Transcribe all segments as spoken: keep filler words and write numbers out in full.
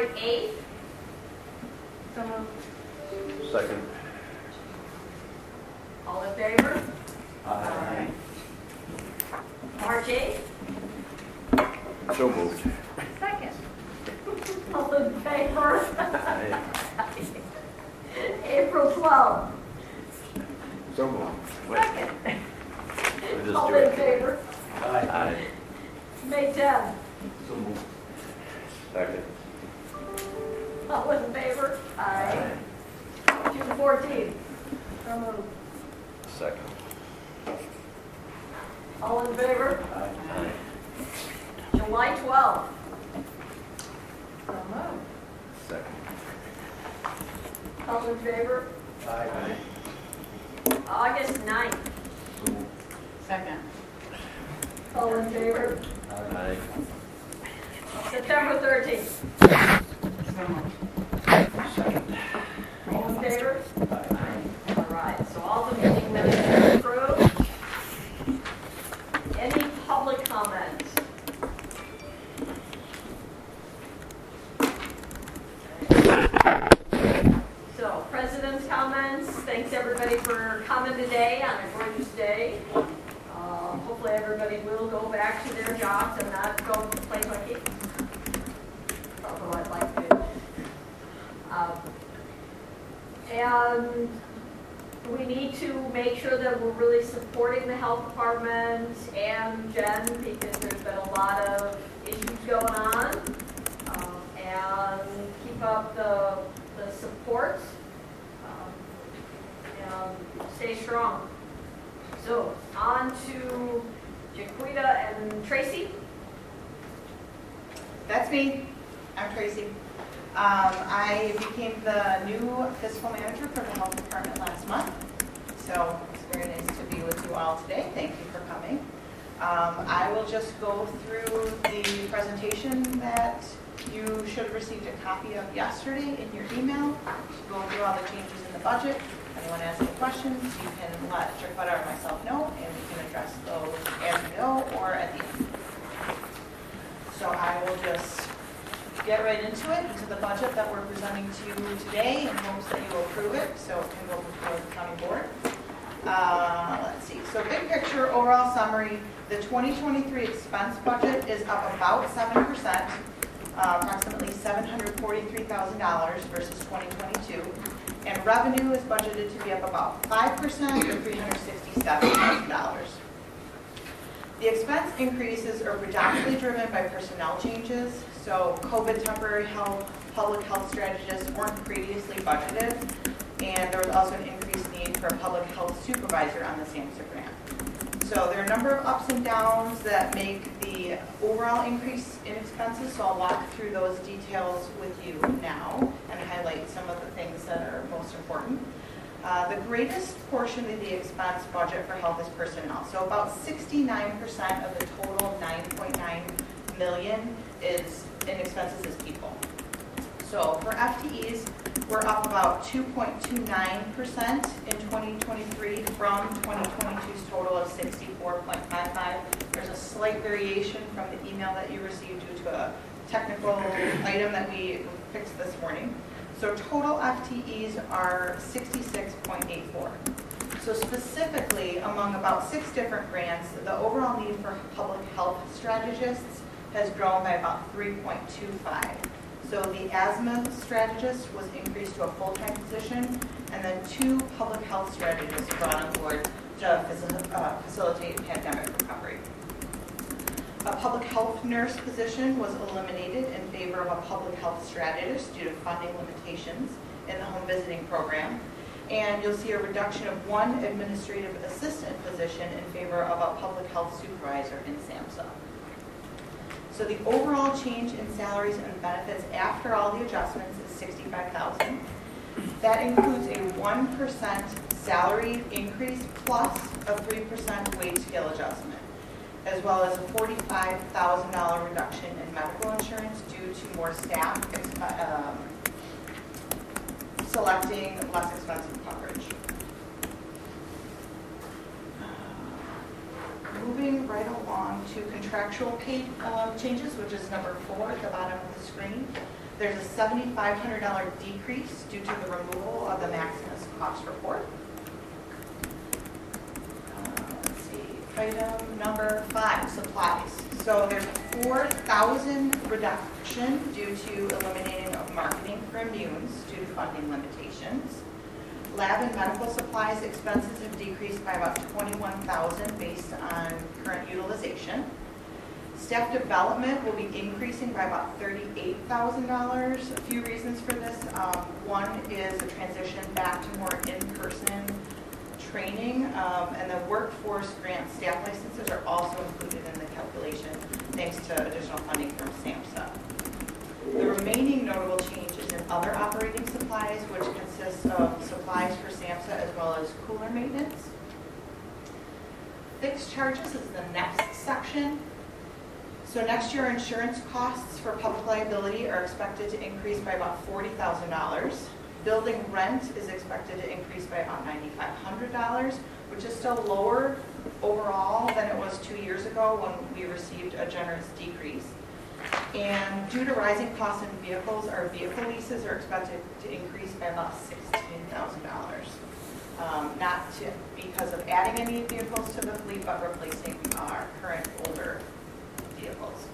February eighth. So moved. Second. All in favor? Aye. March eighth. So moved. Second. All in favor? Aye. April twelfth. So moved. Wait, Second. we'll just All do in it. favor? Aye. May tenth. So moved. Second. All in favor? Aye. June fourteenth. So moved. Second. All in favor? Aye. July twelfth. So moved. Second. All in favor? Aye. August ninth. So moved. Second. All in favor? Aye. September thirteenth. So moved. Second. All in favor? Aye. All right, so all the meeting minutes are approved. Any public comment? So, president's comments. Thanks everybody for coming today on a gorgeous day. Uh, hopefully everybody will go back to their jobs and not go play hooky. Although I'd like to. Um, and we need to make sure that we're really supporting the health department and Jen, because there's been a lot of issues going on. Um, and keep up the, the support um, and stay strong. So on to Jaquita and Tracy. That's me. I'm Tracy. Um, I became the new fiscal manager for the health department last month. So it's very nice to be with you all today. Thank you for coming. Um, I will just go through the presentation that you should have received a copy of yesterday in your email. Go through all the changes in the budget. If anyone has any questions, you can let Jaquita or myself know, and we can address those as we go or at the end. So I will just get right into it, into the budget that we're presenting to you today in hopes that you will approve it so it can go before the county board. Uh, let's see, so big picture, overall summary, the twenty twenty-three expense budget is up about seven percent, uh, approximately seven hundred forty-three thousand dollars versus twenty twenty-two, and revenue is budgeted to be up about five percent or three hundred sixty-seven thousand dollars. The expense increases are predominantly driven by personnel changes. So COVID temporary health, public health strategists weren't previously budgeted, and there was also an increased need for a public health supervisor on the SAMHSA grant. So there are a number of ups and downs that make the overall increase in expenses, so I'll walk through those details with you now and highlight some of the things that are most important. Uh, the greatest portion of the expense budget for health is personnel. So about sixty-nine percent of the total nine point nine million is in expenses as people. So for F T Es, we're up about two point two nine percent in twenty twenty-three from twenty twenty-two's total of sixty-four point five five. There's a slight variation from the email that you received due to a technical item that we fixed this morning. So total F T Es are sixty-six point eight four. So specifically, among about six different grants, the overall need for public health strategists has grown by about three point two five. So the asthma strategist was increased to a full-time position, and then two public health strategists brought on board to facil- uh, facilitate pandemic recovery. A public health nurse position was eliminated in favor of a public health strategist due to funding limitations in the home visiting program. And you'll see a reduction of one administrative assistant position in favor of a public health supervisor in SAMHSA. So the overall change in salaries and benefits after all the adjustments is sixty-five thousand dollars. That includes a one percent salary increase plus a three percent wage scale adjustment, as well as a forty-five thousand dollars reduction in medical insurance due to more staff um, selecting less expensive coverage. Moving right along to contractual pay uh, changes, which is number four at the bottom of the screen. There's a seventy-five hundred dollars decrease due to the removal of the Maximus cost report. Uh, let's see, item number five, supplies. So there's a four thousand reduction due to eliminating of marketing for immunes due to funding limitations. Lab and medical supplies expenses have decreased by about twenty-one thousand based on current utilization. Staff development will be increasing by about thirty-eight thousand dollars. A few reasons for this. Um, one is a transition back to more in-person training, um, and the workforce grant staff licenses are also included in the calculation thanks to additional funding from SAMHSA. The remaining notable change is in other operating supplies, which consists of supplies for SAMHSA as well as cooler maintenance. Fixed charges is the next section. So next year, insurance costs for public liability are expected to increase by about forty thousand dollars. Building rent is expected to increase by about nine thousand five hundred dollars, which is still lower overall than it was two years ago when we received a generous decrease. And due to rising costs in vehicles, our vehicle leases are expected to increase by about sixteen thousand dollars. Um, not to, because of adding any vehicles to the fleet, but replacing our current older vehicles.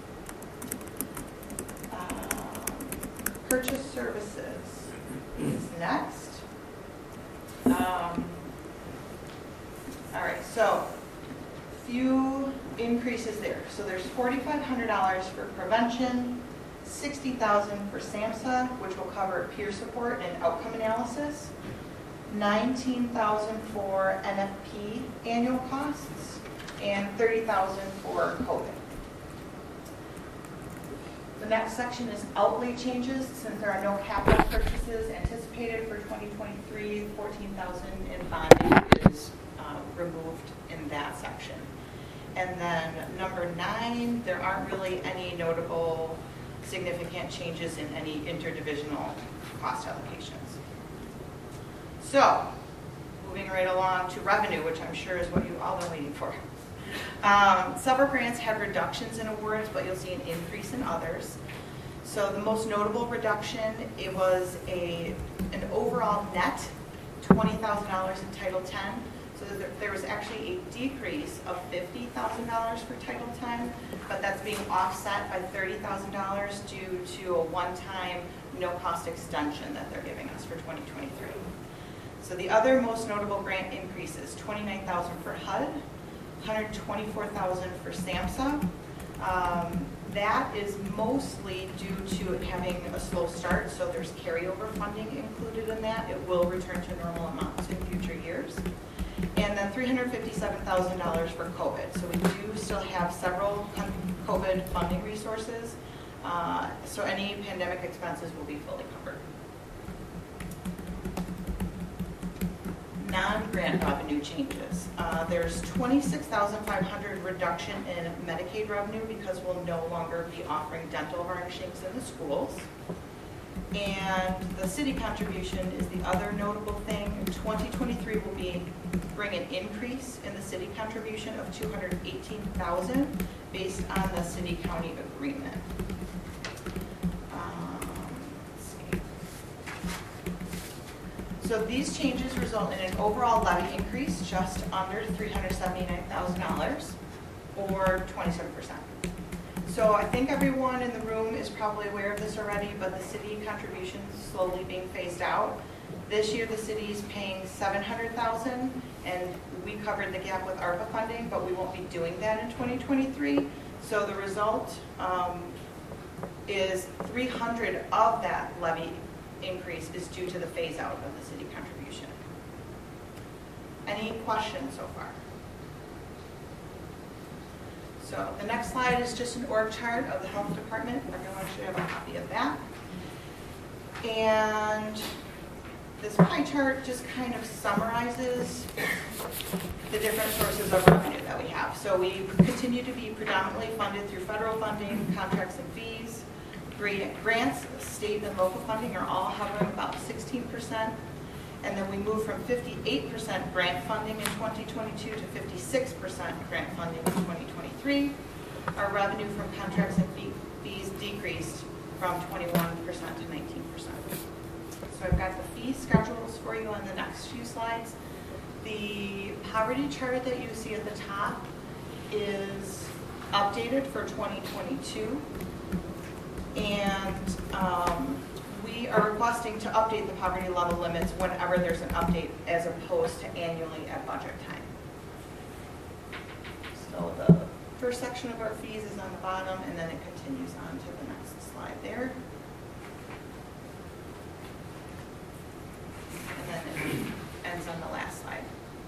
Um, purchase services is next. Um, all right, so few increases there. So there's four thousand five hundred dollars for prevention, sixty thousand dollars for SAMHSA, which will cover peer support and outcome analysis, nineteen thousand dollars for N F P annual costs, and thirty thousand dollars for COVID. The next section is outlay changes. Since there are no capital purchases anticipated for twenty twenty-three, fourteen thousand dollars in bonding is uh, removed in that section. And then number nine, there aren't really any notable significant changes in any interdivisional cost allocations. So, moving right along to revenue, which I'm sure is what you all are waiting for. Um, several grants had reductions in awards, but you'll see an increase in others. So the most notable reduction, it was a an overall net twenty thousand dollars in Title ten. So there, there was actually a decrease of fifty thousand dollars for Title ten, but that's being offset by thirty thousand dollars due to a one-time no-cost extension that they're giving us for twenty twenty-three. So the other most notable grant increases, twenty-nine thousand dollars for H U D, one hundred twenty-four thousand dollars for SAMHSA. Um, that is mostly due to it having a slow start, so there's carryover funding included in that. It will return to normal amounts in future years. And then three hundred fifty-seven thousand dollars for COVID. So we do still have several COVID funding resources, uh, so any pandemic expenses will be fully covered. Non-grant revenue changes. Uh, there's twenty-six thousand five hundred dollars reduction in Medicaid revenue because we'll no longer be offering dental varnishings in the schools. And the city contribution is the other notable thing. In twenty twenty-three will be bring an increase in the city contribution of two hundred eighteen thousand dollars based on the city-county agreement. So these changes result in an overall levy increase just under three hundred seventy-nine thousand dollars, or twenty-seven percent. So I think everyone in the room is probably aware of this already, but the city contribution is slowly being phased out. This year the city is paying seven hundred thousand dollars, and we covered the gap with ARPA funding, but we won't be doing that in twenty twenty-three. So the result um, is three hundred of that levy increase is due to the phase out of the city contribution. Any questions so far? So the next slide is just an org chart of the health department. Everyone should have a copy of that. And this pie chart just kind of summarizes the different sources of revenue that we have. So we continue to be predominantly funded through federal funding, contracts and fees. Grants, state and local funding are all hovering about sixteen percent. And then we move from fifty-eight percent grant funding in twenty twenty-two to fifty-six percent grant funding in twenty twenty-three. Our revenue from contracts and fee, fees decreased from twenty-one percent to nineteen percent. So I've got the fee schedules for you on the next few slides. The poverty chart that you see at the top is updated for twenty twenty-two. And um, we are requesting to update the poverty level limits whenever there's an update as opposed to annually at budget time. So the first section of our fees is on the bottom, and then it continues on to the next slide there. And then it ends on the last slide.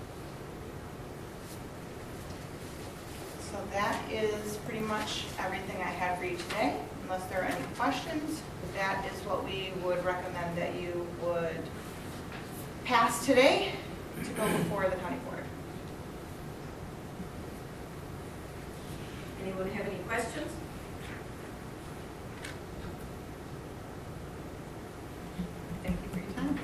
So that is pretty much everything I have for you today. Unless there are any questions, that is what we would recommend that you would pass today to go before the county board. Anyone have any questions? Thank you for your time.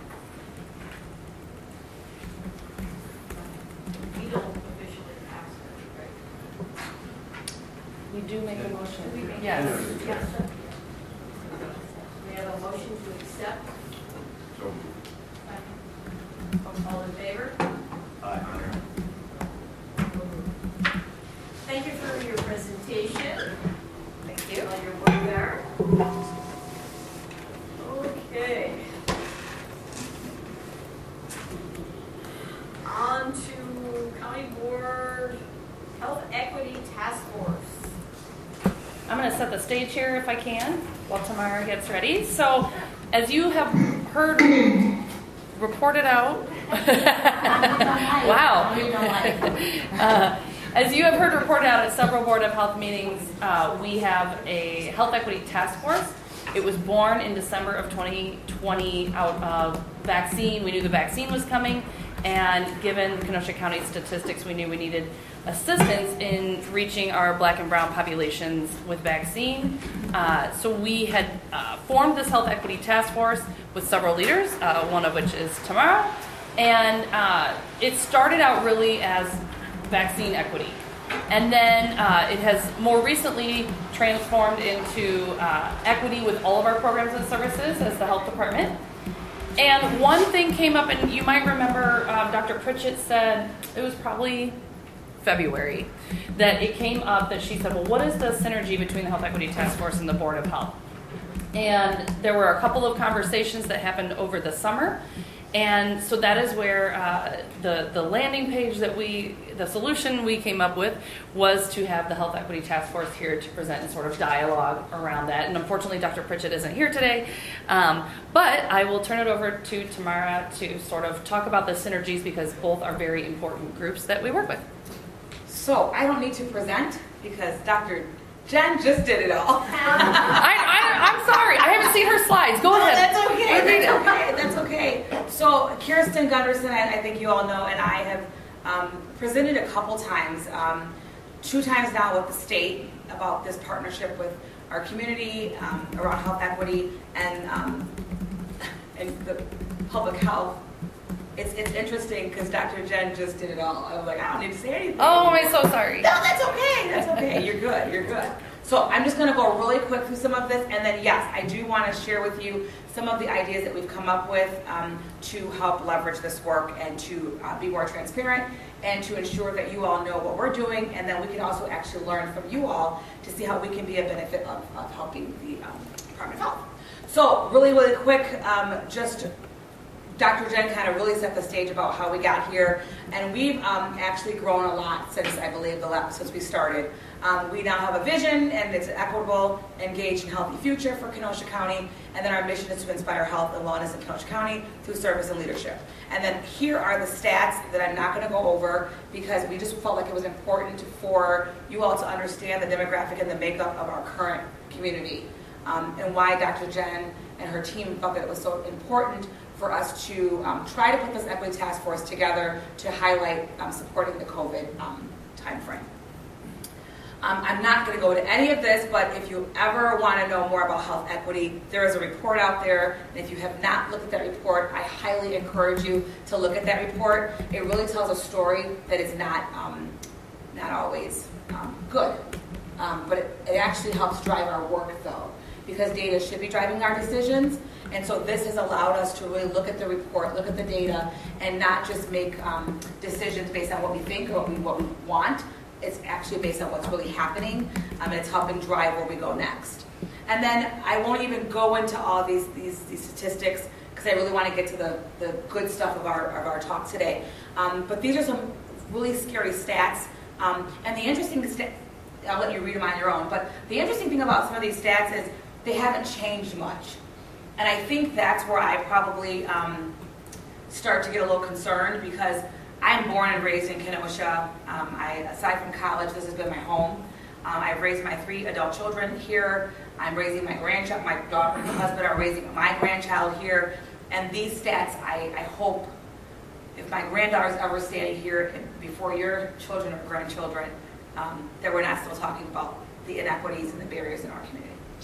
We don't officially pass it, right? We do make a motion. Do we make- Yes. Yes. We have a motion to accept. So moved. All in favor? Aye. Thank you for your presentation. Thank you. All your work there. Okay. On to County Board Health Equity Task Force. I'm going to set the stage here if I can while Tamara gets ready. So, as you have heard reported out, wow. uh, as you have heard reported out at several Board of Health meetings, uh, we have a Health Equity Task Force. It was born in December of twenty twenty out of vaccine. We knew the vaccine was coming, and given Kenosha County statistics, we knew we needed assistance in reaching our Black and brown populations with vaccine. Uh, so we had uh, formed this Health Equity Task Force with several leaders, uh, one of which is Tamara. And uh, it started out really as vaccine equity. And then uh, it has more recently transformed into uh, equity with all of our programs and services as the health department. And one thing came up, and you might remember uh, Doctor Pritchett said, it was probably February, that it came up that she said, well, what is the synergy between the Health Equity Task Force and the Board of Health? And there were a couple of conversations that happened over the summer. And so that is where uh, the, the landing page that we, the solution we came up with was to have the Health Equity Task Force here to present and sort of dialogue around that. And unfortunately, Doctor Pritchett isn't here today. Um, but I will turn it over to Tamara to sort of talk about the synergies because both are very important groups that we work with. So I don't need to present because Doctor Jen just did it all. I, I, I'm sorry. I haven't seen her slides. Go No, ahead. that's okay. That's okay. That's okay. So Kirsten Gunderson, I, I think you all know, and I have um, presented a couple times, um, two times now with the state about this partnership with our community um, around health equity and um, and the public health. It's it's interesting because Doctor Jen just did it all. I was like, I don't need to say anything. Oh, I'm so sorry. No, that's okay. That's okay. You're good. You're good. So I'm just going to go really quick through some of this, and then yes, I do want to share with you some of the ideas that we've come up with um, to help leverage this work and to uh, be more transparent and to ensure that you all know what we're doing, and then we can also actually learn from you all to see how we can be a benefit of, of helping the um, Department of Health. So really, really quick, um, just Doctor Jen kind of really set the stage about how we got here, and we've um, actually grown a lot since I believe the last since we started. Um, we now have a vision, and it's an equitable, engaged, and healthy future for Kenosha County. And then our mission is to inspire health and wellness in Kenosha County through service and leadership. And then here are the stats that I'm not going to go over because we just felt like it was important for you all to understand the demographic and the makeup of our current community, um, and why Doctor Jen and her team felt that it was so important for us to um, try to put this equity task force together to highlight um, supporting the COVID um, timeframe. Um, I'm not going to go into any of this, but if you ever want to know more about health equity, there is a report out there. And if you have not looked at that report, I highly encourage you to look at that report. It really tells a story that is not, um, not always um, good, um, but it, it actually helps drive our work, though. because data should be driving our decisions. And so this has allowed us to really look at the report, look at the data, and not just make um, decisions based on what we think or what we, what we want. It's actually based on what's really happening, um, and it's helping drive where we go next. And then I won't even go into all these, these, these statistics because I really want to get to the, the good stuff of our, of our talk today. Um, but these are some really scary stats. Um, and the interesting stat, I'll let you read them on your own, but the interesting thing about some of these stats is they haven't changed much. And I think that's where I probably um, start to get a little concerned because I'm born and raised in Kenosha. Um, I, aside from college, this has been my home. Um, I've raised my three adult children here. I'm raising my grandchild. My daughter and my husband are raising my grandchild here. And these stats, I, I hope, if my granddaughter's ever standing here before your children or grandchildren, um, that we're not still talking about the inequities and the barriers in our community.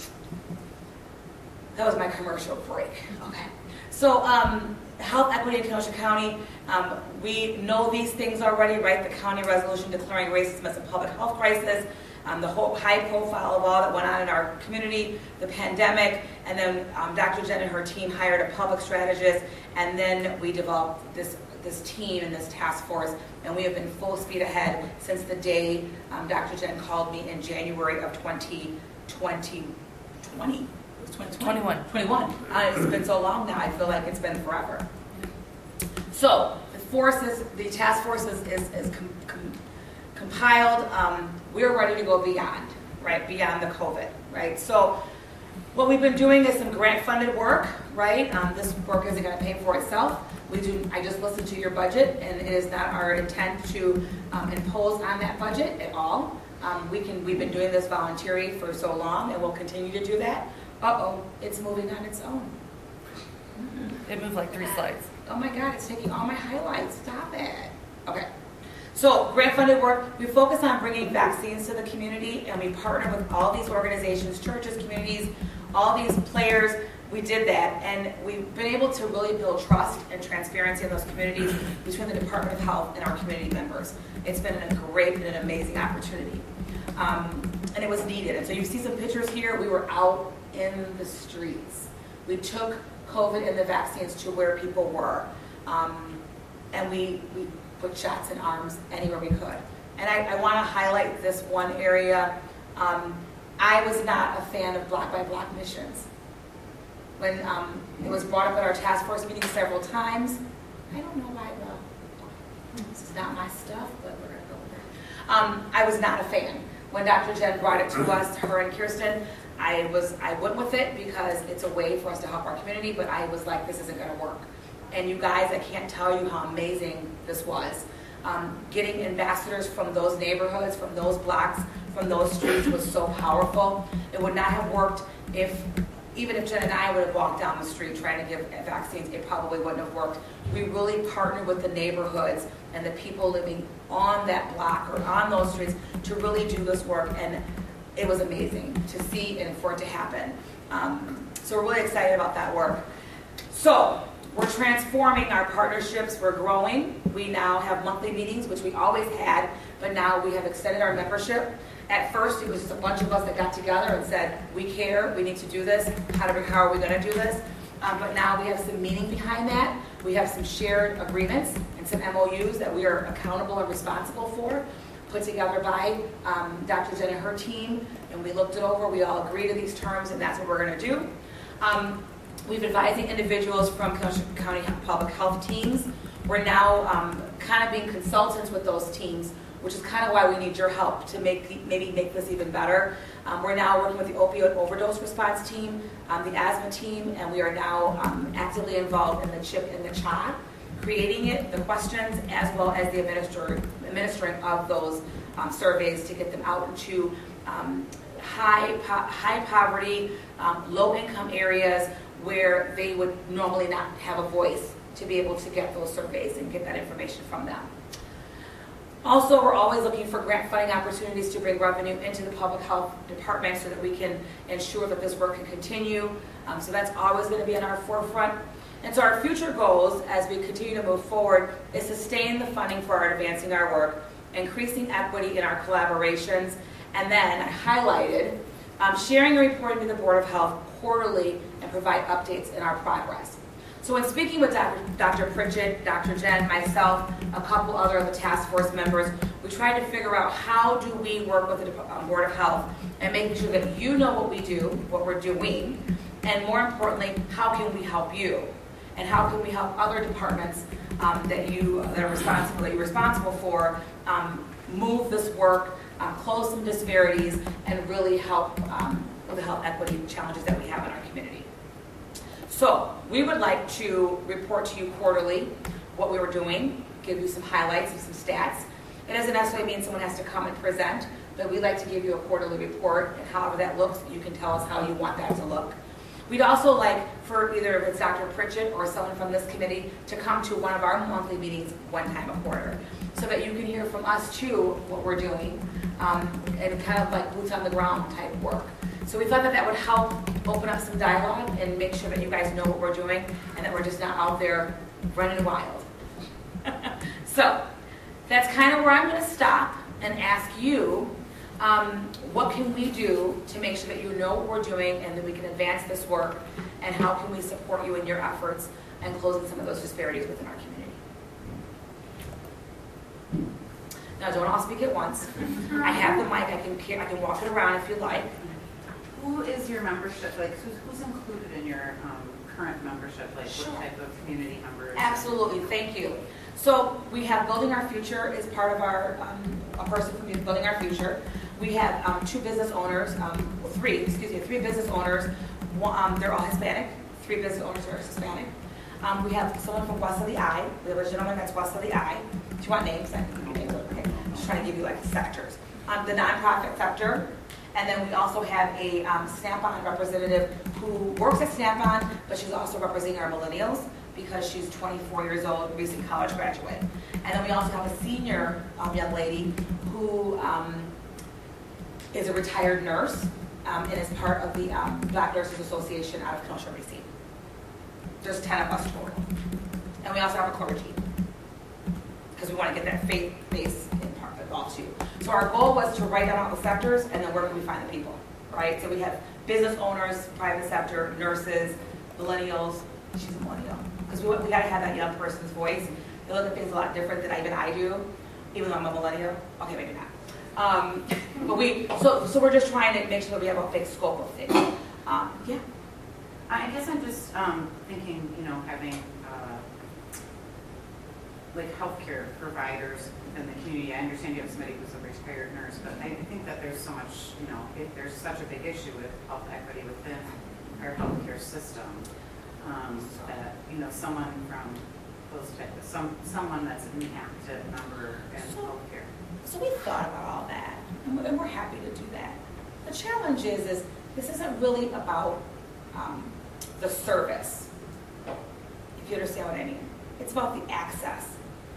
That was my commercial break. Okay. So um, health equity in Kenosha County, um, we know these things already, right? The county resolution declaring racism as a public health crisis, um, the whole high profile of all that went on in our community, the pandemic, and then um, Doctor Jen and her team hired a public strategist, and then we developed this this team and this task force, and we have been full speed ahead since the day um, Doctor Jen called me in January of twenty twenty. twenty-one. twenty-one. Uh, it's been so long now, I feel like it's been forever. So, the forces, the task force is, is, is com, com, compiled. Um, we're ready to go beyond, right? Beyond the COVID, right? So, what we've been doing is some grant-funded work, right? Um, this work isn't going to pay for itself. We do. I just listened to your budget, and it is not our intent to um, impose on that budget at all. Um, we can. We've been doing this voluntarily for so long, and we'll continue to do that. Uh-oh, it's moving on its own. It moved like three slides. Oh my God, it's taking all my highlights. Stop it. Okay. So, grant-funded work, we focus on bringing vaccines to the community, and we partner with all these organizations, churches, communities, all these players. We did that, and we've been able to really build trust and transparency in those communities between the Department of Health and our community members. It's been a great and an amazing opportunity. Um, and it was needed. And so you see some pictures here. We were out in the streets. We took COVID and the vaccines to where people were. Um, and we, we put shots in arms anywhere we could. And I, I want to highlight this one area. Um, I was not a fan of block-by-block missions. When um, it was brought up at our task force meeting several times, I don't know why the, this is not my stuff, but we're going to go with that. Um, I was not a fan. When Doctor Jen brought it to us, her and Kirsten, I was I went with it because it's a way for us to help our community, but I was like, this isn't going to work. And you guys, I can't tell you how amazing this was. Um, getting ambassadors from those neighborhoods, from those blocks, from those streets was so powerful. It would not have worked if, even if Jen and I would have walked down the street trying to give vaccines, it probably wouldn't have worked. We really partnered with the neighborhoods and the people living on that block or on those streets to really do this work, and it was amazing to see and for it to happen. Um, so we're really excited about that work. So we're transforming our partnerships. We're growing. We now have monthly meetings, which we always had, but now we have extended our membership. At first, it was just a bunch of us that got together and said, we care, we need to do this. How, do we, how are we going to do this? Um, but now we have some meaning behind that. We have some shared agreements and some M O Us that we are accountable and responsible for, put together by um, Doctor Jen and her team, and we looked it over. We all agree to these terms, and that's what we're going to do. Um, we've been advising individuals from Kenosha County Public Health teams. We're now um, kind of being consultants with those teams, which is kind of why we need your help to make maybe make this even better. Um, we're now working with the opioid overdose response team, um, the asthma team, and we are now um, actively involved in the CHIP and the C H A, creating it, the questions, as well as the administer, administering of those um, surveys to get them out into um, high, po high poverty, um, low income areas where they would normally not have a voice to be able to get those surveys and get that information from them. Also, we're always looking for grant funding opportunities to bring revenue into the public health department so that we can ensure that this work can continue. Um, so that's always going to be in our forefront. And so our future goals as we continue to move forward is sustain the funding for our advancing our work, increasing equity in our collaborations, and then I highlighted Um, sharing and reporting to the Board of Health quarterly and provide updates in our progress. So when speaking with Doctor Doctor Pritchett, Doctor Jen, myself, a couple other of the task force members, we tried to figure out how do we work with the um, Board of Health and making sure that you know what we do, what we're doing, and more importantly, how can we help you? And how can we help other departments um, that you that are responsible that you're responsible for um, move this work, um, close some disparities, and really help um, with the health equity challenges that we have in our community. So we would like to report to you quarterly what we were doing, give you some highlights and some stats. It doesn't necessarily mean someone has to come and present, but we'd like to give you a quarterly report, and however that looks, you can tell us how you want that to look. We'd also like for either if it's Doctor Pritchett or someone from this committee to come to one of our monthly meetings one time a quarter, so that you can hear from us too what we're doing, um, and kind of like boots on the ground type work. So we thought that that would help open up some dialogue and make sure that you guys know what we're doing and that we're just not out there running wild. So that's kind of where I'm going to stop and ask you, um, what can we do to make sure that you know what we're doing and that we can advance this work, and how can we support you in your efforts and closing some of those disparities within our community. Now, don't all speak at once. I have the mic. I can I can walk it around if you like. Who is your membership, like who's, who's included in your um, current membership, like Sure. what type of community members? Absolutely, thank you. So we have Building Our Future is part of our, um, a person from Building Our Future. We have um, two business owners, um, well, three, excuse me, three business owners. One, um, they're all Hispanic. Three business owners are Hispanic. Um, we have someone from West of the Eye. We have a gentleman that's West of the Eye. Do you want names? I can give you names. Okay. I'm just trying to give you like sectors. Um, the nonprofit sector. And then we also have a um, Snap-on representative who works at Snap-on, but she's also representing our millennials because she's twenty-four years old, recent college graduate. And then we also have a senior um, young lady who um, is a retired nurse um, and is part of the um, Black Nurses Association out of Kenosha-Racine. There's ten of us total. And we also have a clergy because we want to get that faith base in part involved too. So our goal was to write down all the sectors and then where can we find the people, right? So we have business owners, private sector, nurses, millennials. She's a millennial. Because we, we got to have that young person's voice. They look at things a lot different than even I do, even though I'm a millennial. Okay, maybe not. Um, but we, so, so we're just trying to make sure that we have a big scope of things. Um, yeah. I guess I'm just um, thinking, you know, having uh, like healthcare providers in the community. I understand you have somebody who's a retired nurse, but I think that there's so much, you know, if there's such a big issue with health equity within our healthcare system, um, that, you know, someone from those type of, some, someone that's an active member in So- healthcare. So we thought about all that, and we're, and we're happy to do that. The challenge is, is this isn't really about um, the service, if you understand what I mean. It's about the access.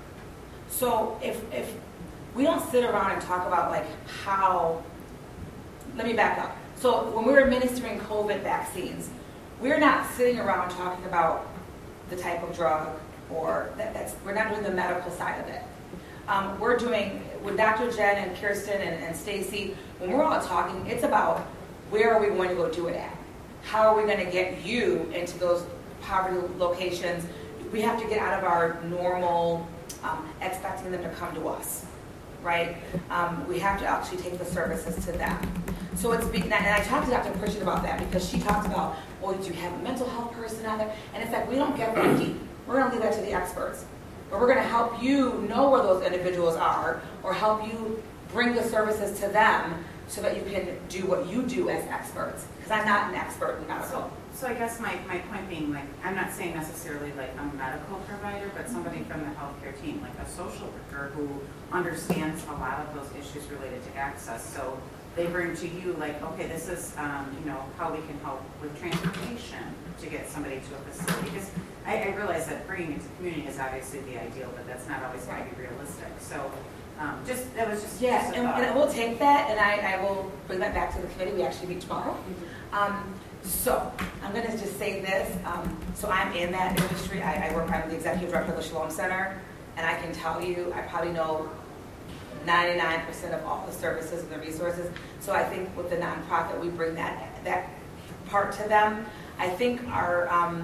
So if, if we don't sit around and talk about like how, let me back up. So when we were administering COVID vaccines, we're not sitting around talking about the type of drug or that, that's, we're not doing the medical side of it. Um, we're doing, with Doctor Jen and Kirsten and, and Stacy, when we're all talking, it's about where are we going to go do it at? How are we going to get you into those poverty locations? We have to get out of our normal um, expecting them to come to us, right? Um, we have to actually take the services to them. So it's, and I talked to Doctor Pritchett about that because she talked about, well, do you have a mental health person out there? And it's like, we don't get that deep. We're going to leave that to the experts. But we're going to help you know where those individuals are or help you bring the services to them so that you can do what you do as experts. Because I'm not an expert in medical. So, so I guess my, my point being, like, I'm not saying necessarily like a medical provider, but somebody from the healthcare team, like a social worker who understands a lot of those issues related to access. So they bring to you like, okay, this is, um, you know, how we can help with transportation to get somebody to a facility. Because I, I realize that bringing it to community is obviously the ideal, but that's not always going to be realistic. So um, just, that was just, Yeah, just a and, thought. and we'll take that, and I, I will bring that back to the committee. We actually meet tomorrow. Um, so I'm going to just say this. Um, so I'm in that industry. I, I work. I'm the executive director of the Shalom Center, and I can tell you, I probably know ninety-nine percent of all the services and the resources. So I think with the nonprofit, we bring that that part to them. I think our um,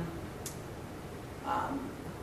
um,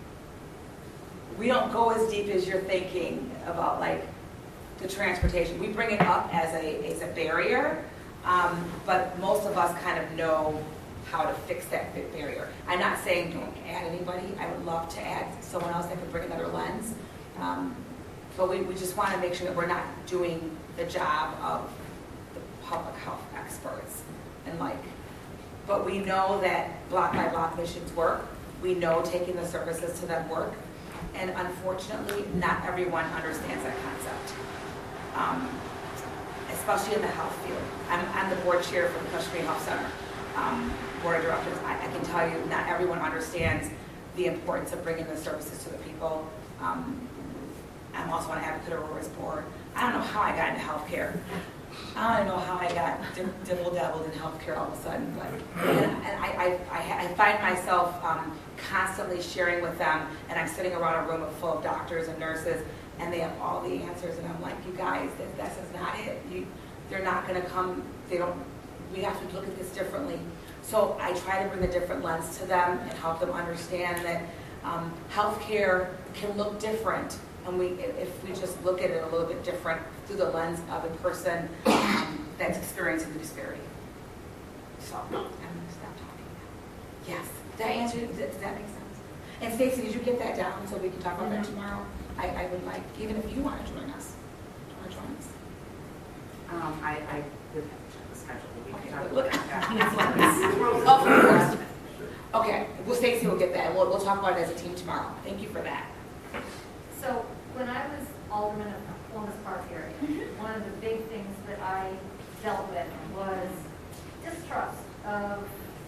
we don't go as deep as you're thinking about like the transportation. We bring it up as a as a barrier, um, but most of us kind of know how to fix that barrier. I'm not saying don't add anybody. I would love to add someone else that could bring another lens. Um, but we, we just want to make sure that we're not doing the job of the public health experts. And like, but we know that block by block missions work. We know taking the services to them work. And unfortunately, not everyone understands that concept, um, especially in the health field. I'm, I'm the board chair for the Custer Green Health Center. Um, board of directors, I, I can tell you not everyone understands the importance of bringing the services to the people. Um, I'm also an advocate of Aurora's board. I don't know how I got into healthcare. I don't know how I got dibble-dabbled in healthcare all of a sudden, but and, and I, I, I find myself um, constantly sharing with them, and I'm sitting around a room full of doctors and nurses, and they have all the answers, and I'm like, you guys, this, this is not it. You, they're not going to come. They don't. We have to look at this differently. So I try to bring a different lens to them and help them understand that um, healthcare can look different, and we, if we just look at it a little bit different through the lens of a person um, that's experiencing the disparity. So I'm going to stop talking now. Yes, did that answer? Does that make sense? And Stacey, did you get that down so we can talk about that tomorrow? I, I would like, even if you want to join us, do you want to join us? Um, I, I would have to check the schedule. We Okay, can talk look- about that. Oh, of course. Okay, well, Stacey will get that, and we'll, we'll talk about it as a team tomorrow. Thank you for that. So when I was alderman of Columbus Park area, one of the big things that I dealt with was distrust of,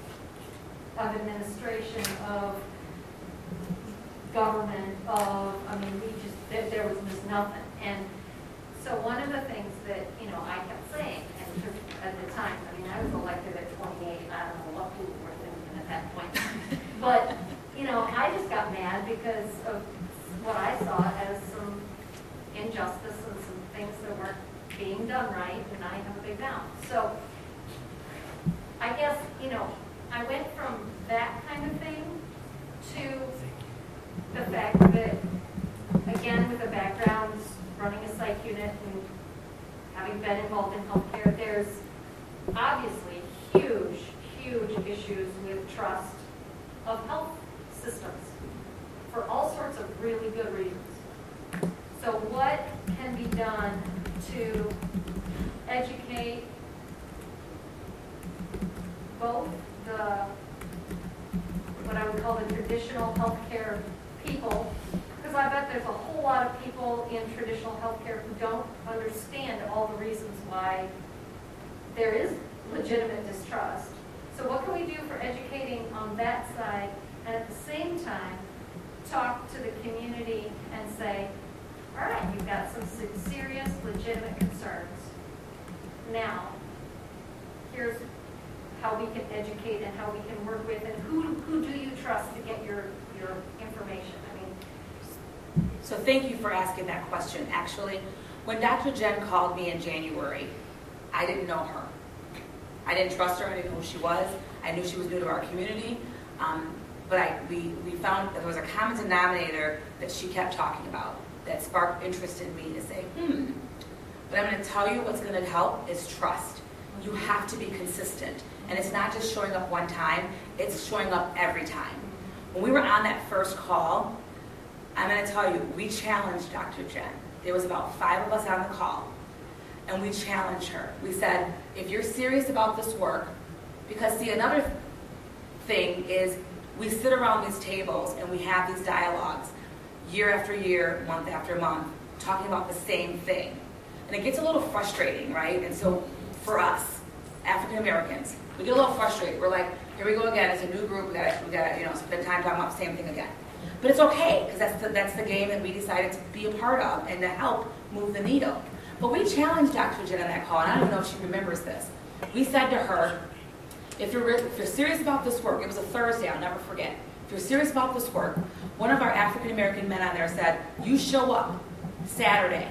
of administration, of government, of, I mean, we just, there, there was just nothing. And so one of the things that, you know, I kept saying, and at the time, I mean, I was elected at twenty-eight, I don't know what people were thinking at that point. But, you know, I just got mad because of what I saw as some injustice and some things that weren't being done right, and I have a big mouth. So I guess, you know, I went from that kind of thing to the fact that, again, with a background running a psych unit and having been involved in healthcare, there's obviously huge, huge issues with trust of health systems for all sorts of really good reasons. So what can be done to educate both the, what I would call the traditional healthcare people, because I bet there's a whole lot of people in traditional healthcare who don't understand all the reasons why there is legitimate distrust. So what can we do for educating on that side, and at the same time talk to the community and say, all right, you've got some serious, legitimate concerns. Now, here's how we can educate and how we can work with, and who, who do you trust to get your, your information? I mean, So thank you for asking that question. Actually, when Doctor Jen called me in January, I didn't know her. I didn't trust her. I didn't know who she was. I knew she was new to our community. Um, but I, we, we found that there was a common denominator that she kept talking about that sparked interest in me to say, hmm, but I'm going to tell you what's going to help is trust. You have to be consistent. And it's not just showing up one time, it's showing up every time. When we were on that first call, I'm going to tell you, we challenged Doctor Jen. There was about five of us on the call, and we challenged her. We said, if you're serious about this work, because see, another thing is we sit around these tables and we have these dialogues year after year, month after month, talking about the same thing. And it gets a little frustrating, right? And so for us, African Americans, we get a little frustrated. We're like, here we go again, it's a new group, we gotta, we gotta you know, spend time talking about the same thing again. But it's okay, because that's the, that's the game that we decided to be a part of and to help move the needle. But we challenged Doctor Jen on that call, and I don't know if she remembers this. We said to her, if you're, if you're serious about this work, it was a Thursday, I'll never forget. If you're serious about this work, one of our African American men on there said, you show up Saturday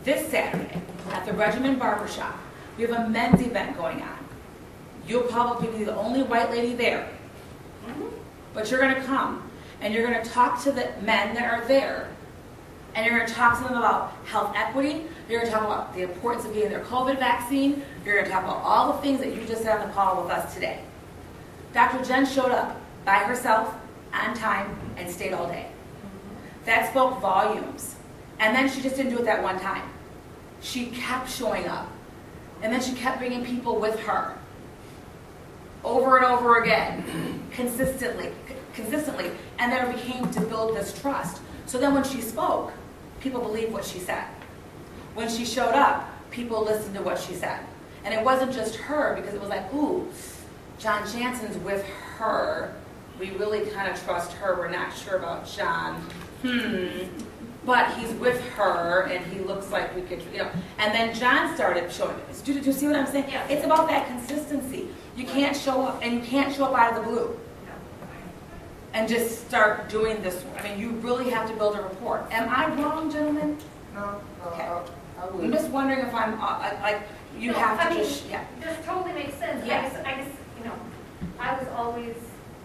This Saturday, at the Regimen Barber Shop, we have a men's event going on. You'll probably be the only white lady there. But you're going to come, and you're going to talk to the men that are there, and you're going to talk to them about health equity. You're going to talk about the importance of getting their COVID vaccine. You're going to talk about all the things that you just said on the call with us today. Doctor Jen showed up by herself, on time, and stayed all day. That spoke volumes. And then she just didn't do it that one time. She kept showing up. And then she kept bringing people with her. Over and over again. Consistently. Consistently. And then it became to build this trust. So then when she spoke, people believed what she said. When she showed up, people listened to what she said. And it wasn't just her, because it was like, ooh, John Jansen's with her. We really kind of trust her. We're not sure about John. Hmm. But he's with her, and he looks like we could, you know. And then John started showing. Do, do you see what I'm saying? Yeah. It's about that consistency. You can't show up, and you can't show up out of the blue and just start doing this. I mean, you really have to build a rapport. Am I wrong, gentlemen? No, Okay. uh, I I'm would. just wondering if I'm, uh, uh, like, you No, have I to mean, just, yeah. This totally makes sense. I Yeah. just, I just, you know, I was always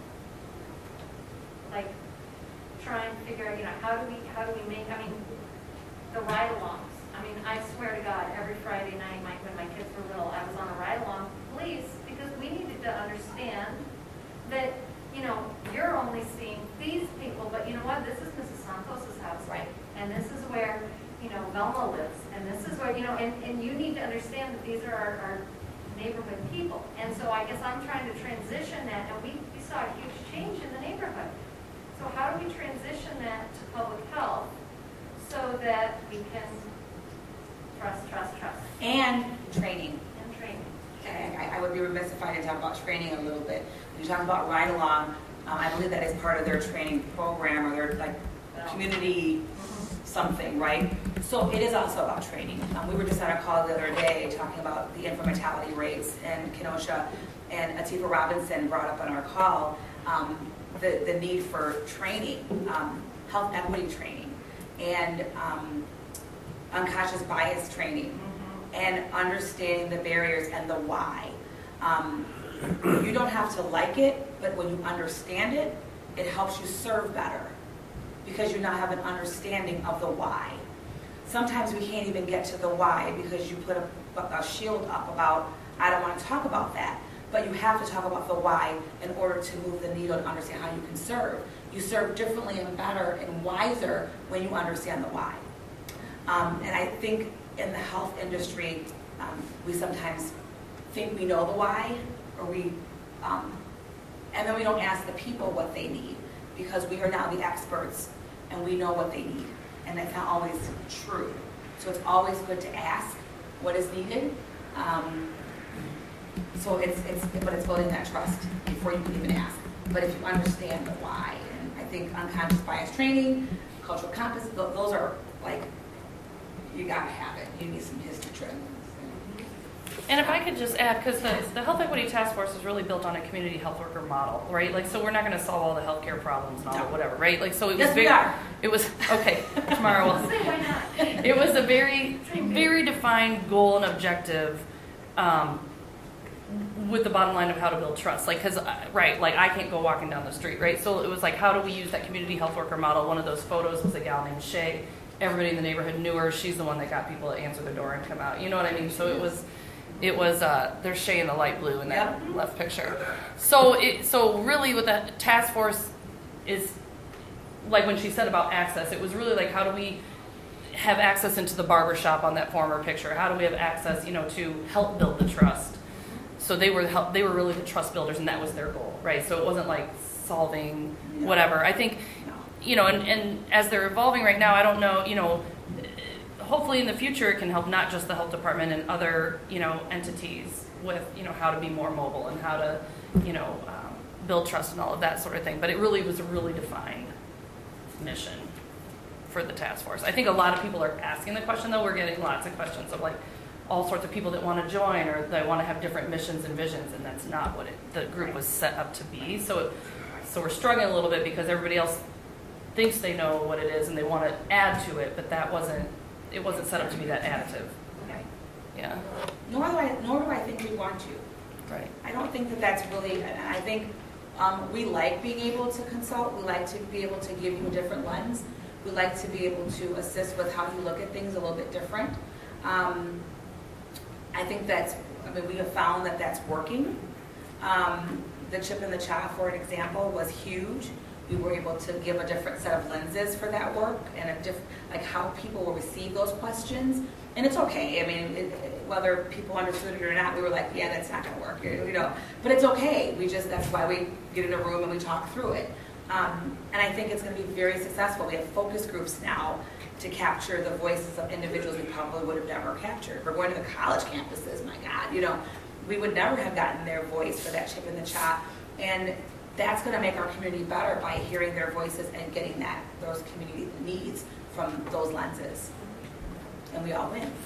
like trying to figure out, you know, how do we, how do we make, I mean, the ride-alongs. I mean, I swear to God, every Friday night, my, when my kids were little, I was on a ride-along police because we needed to understand that, you know, you're only seeing these people, but you know what? This is Missus Santos's house. Right. And this is where, you know, Velma lives. And this is where, you know, and, and you need to understand that these are our, our neighborhood people. And so I guess I'm trying to transition that, and we, we saw a huge change in the neighborhood. So how do we transition that to public health so that we can trust, trust, trust, And training. and training? And I, I would be remiss if I didn't talk about training a little bit. When you talk about ride along, um, I believe that is part of their training program or their like community something, right? So it is also about training. Um, we were just on a call the other day talking about the infant mortality rates in Kenosha, and Atifa Robinson brought up on our call um, the, the need for training, um, health equity training, and um, unconscious bias training, and understanding the barriers and the why. Um, you don't have to like it, but when you understand it, it helps you serve better because you now have an understanding of the why. Sometimes we can't even get to the why because you put a, a shield up about, I don't want to talk about that. But you have to talk about the why in order to move the needle and understand how you can serve. You serve differently and better and wiser when you understand the why. Um, and I think in the health industry, um, we sometimes think we know the why, or we, um, and then we don't ask the people what they need because we are now the experts and we know what they need. And that's not always true. So it's always good to ask what is needed. Um, so it's, it's, but it's building that trust before you can even ask. But if you understand the why, and I think unconscious bias training, cultural compass, th- those are like, you gotta have it. You need some history training. And if I could just add, because the, the Health Equity Task Force is really built on a community health worker model, right? Like, so we're not going to solve all the healthcare problems and all No. that, whatever, right? Like, so it was Yes, we very, are. it was, okay, tomorrow we'll Say, why not? it was a very, very defined goal and objective um, with the bottom line of how to build trust. Like, because, uh, right, like I can't go walking down the street, right? So it was like, how do we use that community health worker model? One of those photos was a gal named Shay. Everybody in the neighborhood knew her. She's the one that got people to answer the door and come out. You know what I mean? So it was, it was, uh, there's Shay in the light blue in that Yep. left picture. So it, so really what the task force is, like when she said about access, it was really like, how do we have access into the barber shop on that former picture? How do we have access, you know, to help build the trust? So they were help, they were really the trust builders, and that was their goal, right? So it wasn't like solving whatever. I think, you know, and, and as they're evolving right now, I don't know, you know, hopefully in the future it can help not just the health department and other, you know, entities with, you know, how to be more mobile and how to, you know, um, build trust and all of that sort of thing. But it really was a really defined mission for the task force. I think a lot of people are asking the question, though. We're getting lots of questions of like all sorts of people that want to join or they want to have different missions and visions, and that's not what it, the group was set up to be. So, it, so we're struggling a little bit because everybody else thinks they know what it is and they want to add to it, but that wasn't it wasn't set up to be that additive. Okay. Yeah, Nor do I, nor do I think we want to. right. I don't think that that's really, and I think um, we like being able to consult. We like to be able to give you a different lens. We like to be able to assist with how you look at things a little bit different. Um, I think that's, I mean, we have found that that's working. Um, the chip and the cha, for an example, was huge. We were able to give a different set of lenses for that work and a different, like how people will receive those questions. And it's okay. I mean, it, it, whether people understood it or not, we were like, yeah, that's not going to work, you know. But it's okay. We just, that's why we get in a room and we talk through it. Um, and I think it's going to be very successful. We have focus groups now to capture the voices of individuals we probably would have never captured. We're going to the college campuses, my God, you know. We would never have gotten their voice for that chip in the cha. And that's going to make our community better by hearing their voices and getting that those community needs from those lenses. And we all win.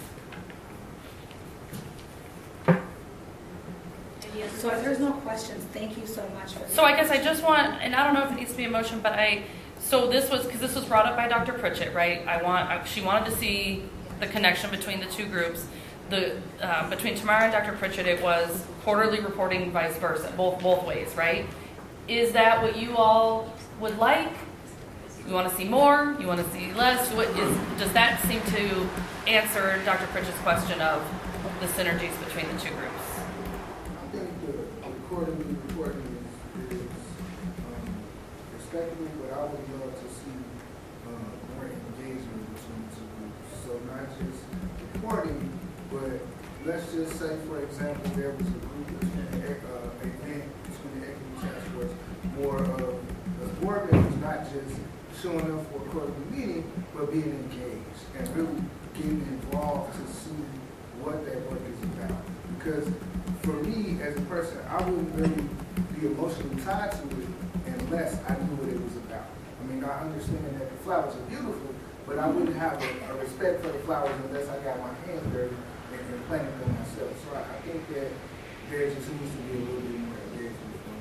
So if there's no questions, thank you so much for So I guess I just want, and I don't know if it needs to be a motion, but I, so this was, because this was brought up by Doctor Pritchett, right? I want, I, she wanted to see the connection between the two groups. The uh, between Tamara and Doctor Pritchett, it was quarterly reporting, vice versa, both both ways, right? Is that what you all would like? You want to see more? You want to see less? What is, does that seem to answer Doctor Pritchett's question of the synergies between the two groups? I think the, the quarterly reporting is, is um, respectable, but I would love to see uh, more engagement between the two groups. So not just reporting, but let's just say, for example, there was a group between the uh, event between the equity task force, more of the board members not just showing up for a quarterly meeting, but being engaged and really getting involved to see what that work is about. Because for me, as a person, I wouldn't really be emotionally tied to it unless I knew what it was about. I mean, I understand that the flowers are beautiful, but I wouldn't have a, a respect for the flowers unless I got my hands dirty and, and planted them myself. So I, I think that there just needs to be a little bit more engagement from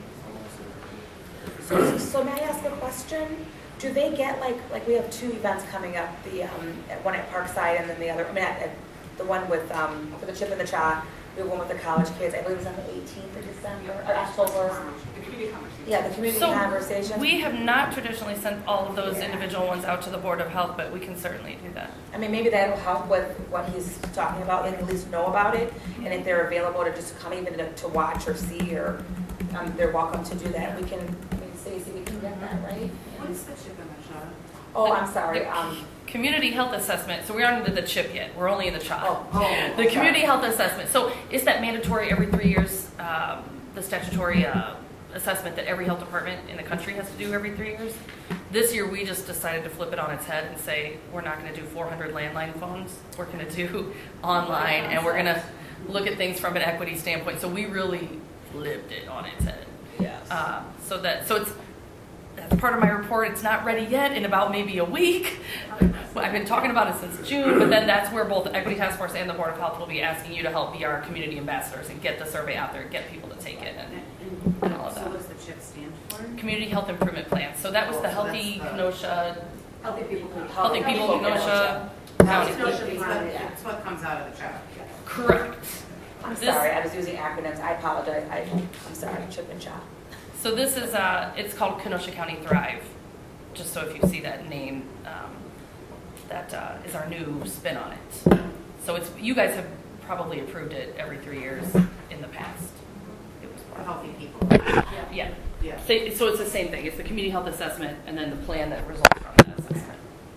So, so may I ask a question? Do they get like, like we have two events coming up, the um, one at Parkside and then the other, I mean, at, at the one with, um, for the chip and the cha, the one with the college kids, I believe it was on the eighteenth of December, or October. The community conversation. Yeah, the community So, conversation. We have not traditionally sent all of those Yeah. individual ones out to the Board of Health, but we can certainly do that. I mean, maybe that'll help with what he's talking about, they can at least know about it, and if they're available to just come even to, to watch or see, or um, they're welcome to do that. We can, I mean, Stacy, we can get that, right? What's the chip and the cha? Oh, I'm sorry. The Um, Community health assessment, so we aren't into the chip yet, we're only in the cha. oh, oh, The community health assessment, so is that mandatory every three years, um, the statutory uh, assessment that every health department in the country has to do every three years? This year, we just decided to flip it on its head and say, we're not gonna do four hundred landline phones, we're gonna do online, and we're gonna look at things from an equity standpoint, so we really flipped it on its head. Yes. Uh, so that, so it's, that's part of my report. It's not ready yet in about maybe a week. I've been talking about it since June, but then that's where both the Equity Task Force and the Board of Health will be asking you to help be our community ambassadors and get the survey out there, get people to take it and, and all of So that. what does the chip stand for? Community Health Improvement Plan. So that was the So Healthy that's the- Kenosha, Healthy people. Healthy People of Kenosha County. It's what- it's what comes out of the cha. Correct. I'm This- sorry, I was using acronyms. I apologize. I, I'm sorry, chip and cha. So this is, uh, it's called Kenosha County Thrive, just so if you see that name, um, that uh, is our new spin on it. So it's, you guys have probably approved it every three years in the past. It was For part of- healthy people. Yeah, Yeah. so so it's the same thing, it's the community health assessment and then the plan that results from that assessment.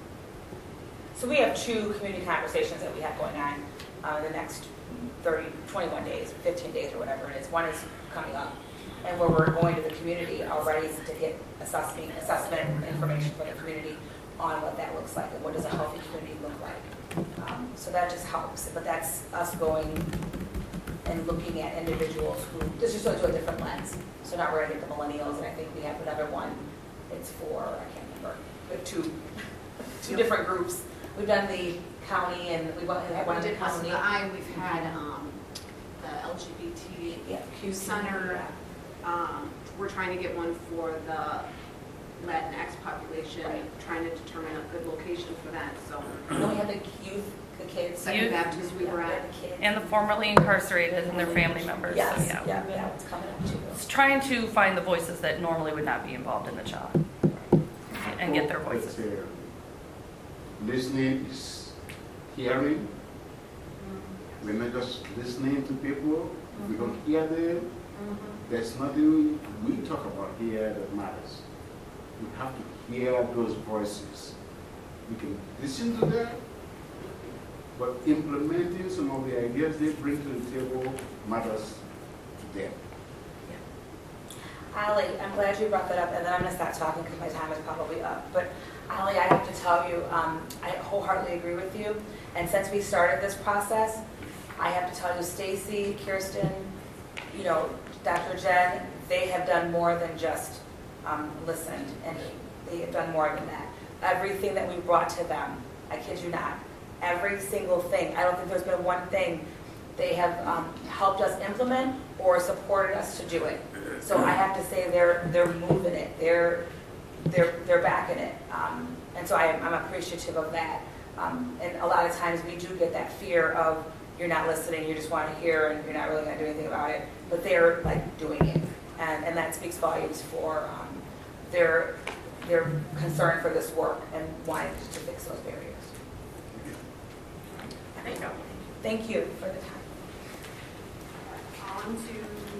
So we have two community conversations that we have going on uh, the next thirty, twenty-one days, fifteen days or whatever it is. One is coming up, and where we're going to the community already to get assessment, assessment information for the community on what that looks like and what does a healthy community look like. Um, so that just helps, but that's us going and looking at individuals who, this is just to a different lens. So now we're going to get the millennials, and I think we have another one. It's for, I can't remember, we have two, two different groups. We've done the county, and we went- we had one We in the did most of county. the I, we've had um, the L G B T Yeah, Q Center. Um, we're trying to get one for the Latinx population, trying to determine a good location for that, so. And then we have the youth, the kids. Second Youth. Baptist we were at. The kids. And the formerly incarcerated and their family members. Yes, So, yeah, yeah, it's coming up too. It's trying to find the voices that normally would not be involved in the job and get their voices. But, uh, listening is hearing. We're not just listening to people. If we don't hear them, there's nothing we talk about here that matters. We have to hear those voices. We can listen to them, but implementing some of the ideas they bring to the table matters to them. Ali, I'm glad you brought that up, and then I'm going to stop talking because my time is probably up. But Ali, I have to tell you, um, I wholeheartedly agree with you. And since we started this process, I have to tell you, Stacy, Kirsten, you know, Doctor Jen, they have done more than just um, listened, and they have done more than that. Everything that we brought to them, I kid you not, every single thing. I don't think there's been one thing they have um, helped us implement or supported us to do it. So I have to say they're they're moving it. They're they're they're backing it, um, and so I am, I'm appreciative of that. Um, and a lot of times we do get that fear of you're not listening, you just want to hear, and you're not really going to do anything about it. But they're like doing it, and and that speaks volumes for um, their their concern for this work and wanting to fix those barriers. Thank you. Thank you for the time. On to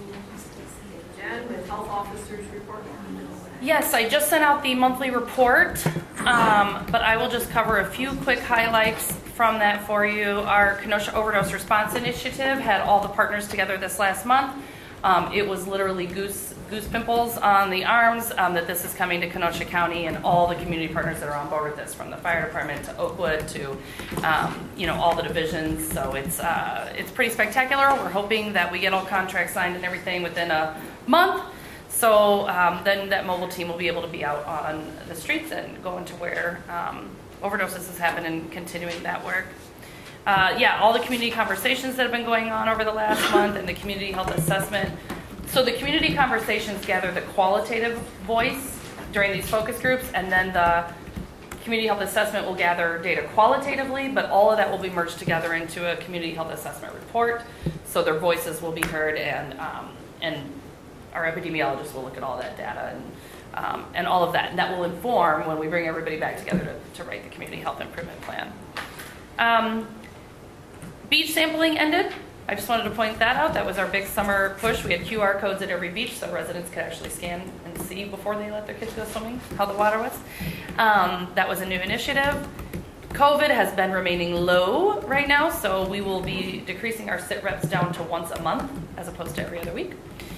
Jen with Health Officers Report. Yes, I just sent out the monthly report, um, but I will just cover a few quick highlights from that for you. Our Kenosha Overdose Response Initiative had all the partners together this last month. Um, it was literally goose goose pimples on the arms um, that this is coming to Kenosha County and all the community partners that are on board with this, from the fire department to Oakwood to um, you know, all the divisions. So it's uh, it's pretty spectacular. We're hoping that we get all contracts signed and everything within a month. So um, then that mobile team will be able to be out on the streets and going to where um, overdoses has happened and continuing that work. Uh, yeah, all the community conversations that have been going on over the last month and the community health assessment. So the community conversations gather the qualitative voice during these focus groups, and then the community health assessment will gather data qualitatively, but all of that will be merged together into a community health assessment report. So their voices will be heard, and um, and our epidemiologists will look at all that data and um, and all of that. And that will inform when we bring everybody back together to, to write the community health improvement plan. Um, beach sampling ended. I just wanted to point that out. That was our big summer push. We had Q R codes at every beach so residents could actually scan and see before they let their kids go swimming how the water was. Um, that was a new initiative. COVID has been remaining low right now, so we will be decreasing our sit reps down to once a month as opposed to every other week.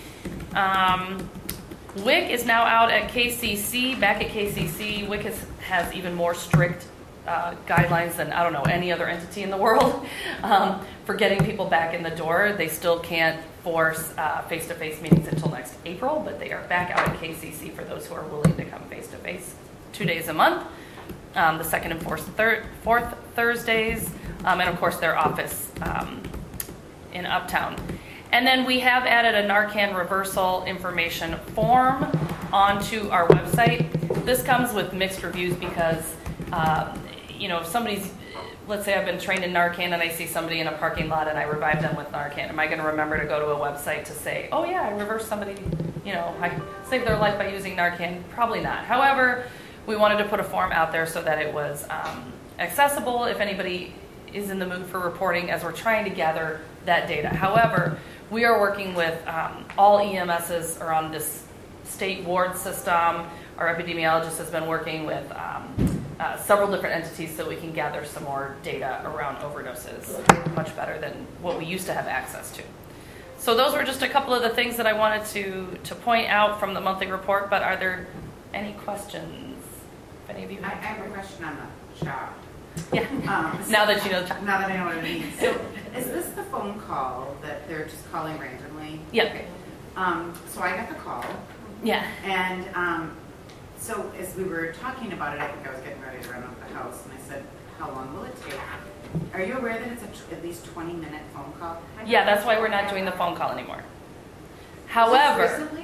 Um, W I C is now out at K C C. Back at K C C, W I C has, has even more strict uh, guidelines than, I don't know, any other entity in the world um, for getting people back in the door. They still can't force uh, face-to-face meetings until next April, but they are back out at K C C for those who are willing to come face-to-face two days a month, um, the second and fourth, thir- fourth Thursdays, um, and of course their office um, in Uptown. And then we have added a Narcan reversal information form onto our website. This comes with mixed reviews because, um, you know, if somebody's, let's say I've been trained in Narcan and I see somebody in a parking lot and I revive them with Narcan, am I going to remember to go to a website to say, oh yeah, I reversed somebody, you know, I saved their life by using Narcan? Probably not. However, we wanted to put a form out there so that it was um, accessible if anybody is in the mood for reporting as we're trying to gather that data. However, we are working with um, all E M Ss around this state ward system. Our epidemiologist has been working with um, uh, several different entities so we can gather some more data around overdoses, much better than what we used to have access to. So those were just a couple of the things that I wanted to, to point out from the monthly report, but are there any questions? If any of you I, I have have a question on the job. Yeah, Um, so- now that you know the Now that I know what it means. So is this the phone call that they're just calling randomly? Yeah. Okay. Um, so I got the call, Yeah. and um, so as we were talking about it, I think I was getting ready to run out of the house, and I said, how long will it take? Are you aware that it's a t- at least twenty minute phone call? Yeah, that's why we're not doing the phone call anymore. However, Recently that this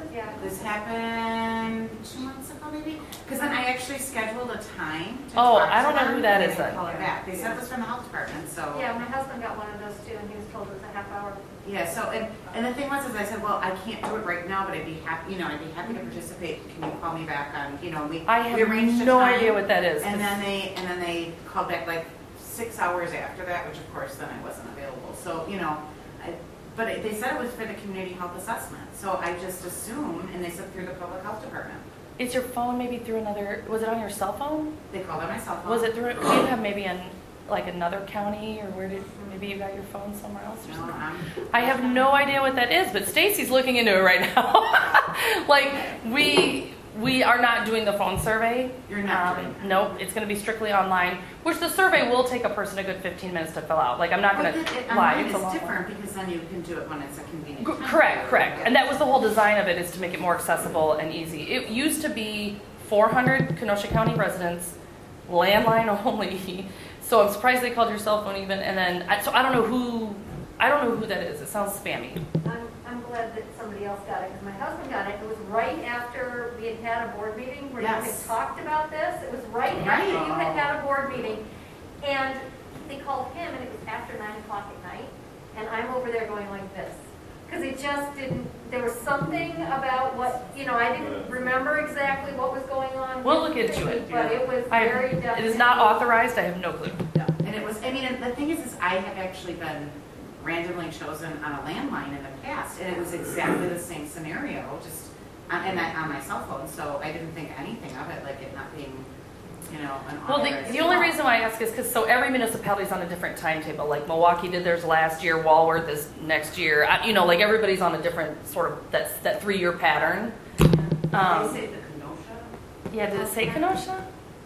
Yeah. This happened two months ago, maybe? Because then I actually scheduled a time to Oh, talk I don't to know them, who that and is they then. call it back. They said it was from the health department, so. Yeah, my husband got one of those too, and he was told it was a half hour. Yeah, so, and, and the thing was, is I said, well, I can't do it right now, but I'd be happy, you know, I'd be happy to participate. Can you call me back on, you know, we, I we arranged have a no time, idea what that is. And 'cause- then they, and then they called back like six hours after that, which of course then I wasn't available. So, you know, I, but it, they said it was for the community health assessment. So I just assumed, and they said through the public health department. Is your phone maybe through another, was it on your cell phone? They called on my cell phone. Was it through, do you have maybe in like another county, or where did, maybe you got your phone somewhere else or No, something? I'm, I have no idea what that is, but Stacy's looking into it right now. Like, we, we are not doing the phone survey. You're not Um, doing that. Nope, it's gonna be strictly online, which the survey will take a person a good fifteen minutes to fill out. Like, I'm not But gonna it, it, lie, online it's a is long one. different because then you can do it when it's a convenient G- time. Correct, correct. And that was the whole design of it, is to make it more accessible and easy. It used to be four hundred Kenosha County residents, landline only. So I'm surprised they called your cell phone even. And then, I- so I don't know who, I don't know who that is. It sounds spammy. I'm, I'm glad that somebody else got it, because my husband got it. It was right after we had had a board meeting where you had Yes. talked about this. It was right Right. after you had had a board meeting. And they called him, and it was after nine o'clock at night. And I'm over there going like this. Because it just didn't, there was something about what, you know, I didn't remember exactly what was going on. We'll with look into the it. thing, But it was I, very it definitely. is not authorized. I have no clue. No. And it was, I mean, and the thing is, is I have actually been randomly chosen on a landline in the past, and it was exactly the same scenario, just, on, and I, on my cell phone, so I didn't think anything of it, like it not being, you know, an Well, the, authorized the only call. reason why I ask is because so every municipality is on a different timetable. Like Milwaukee did theirs last year, Walworth is next year. I, you know, like everybody's on a different sort of that's that three-year pattern. Um, They say the Kenosha? yeah, did it say Kenosha?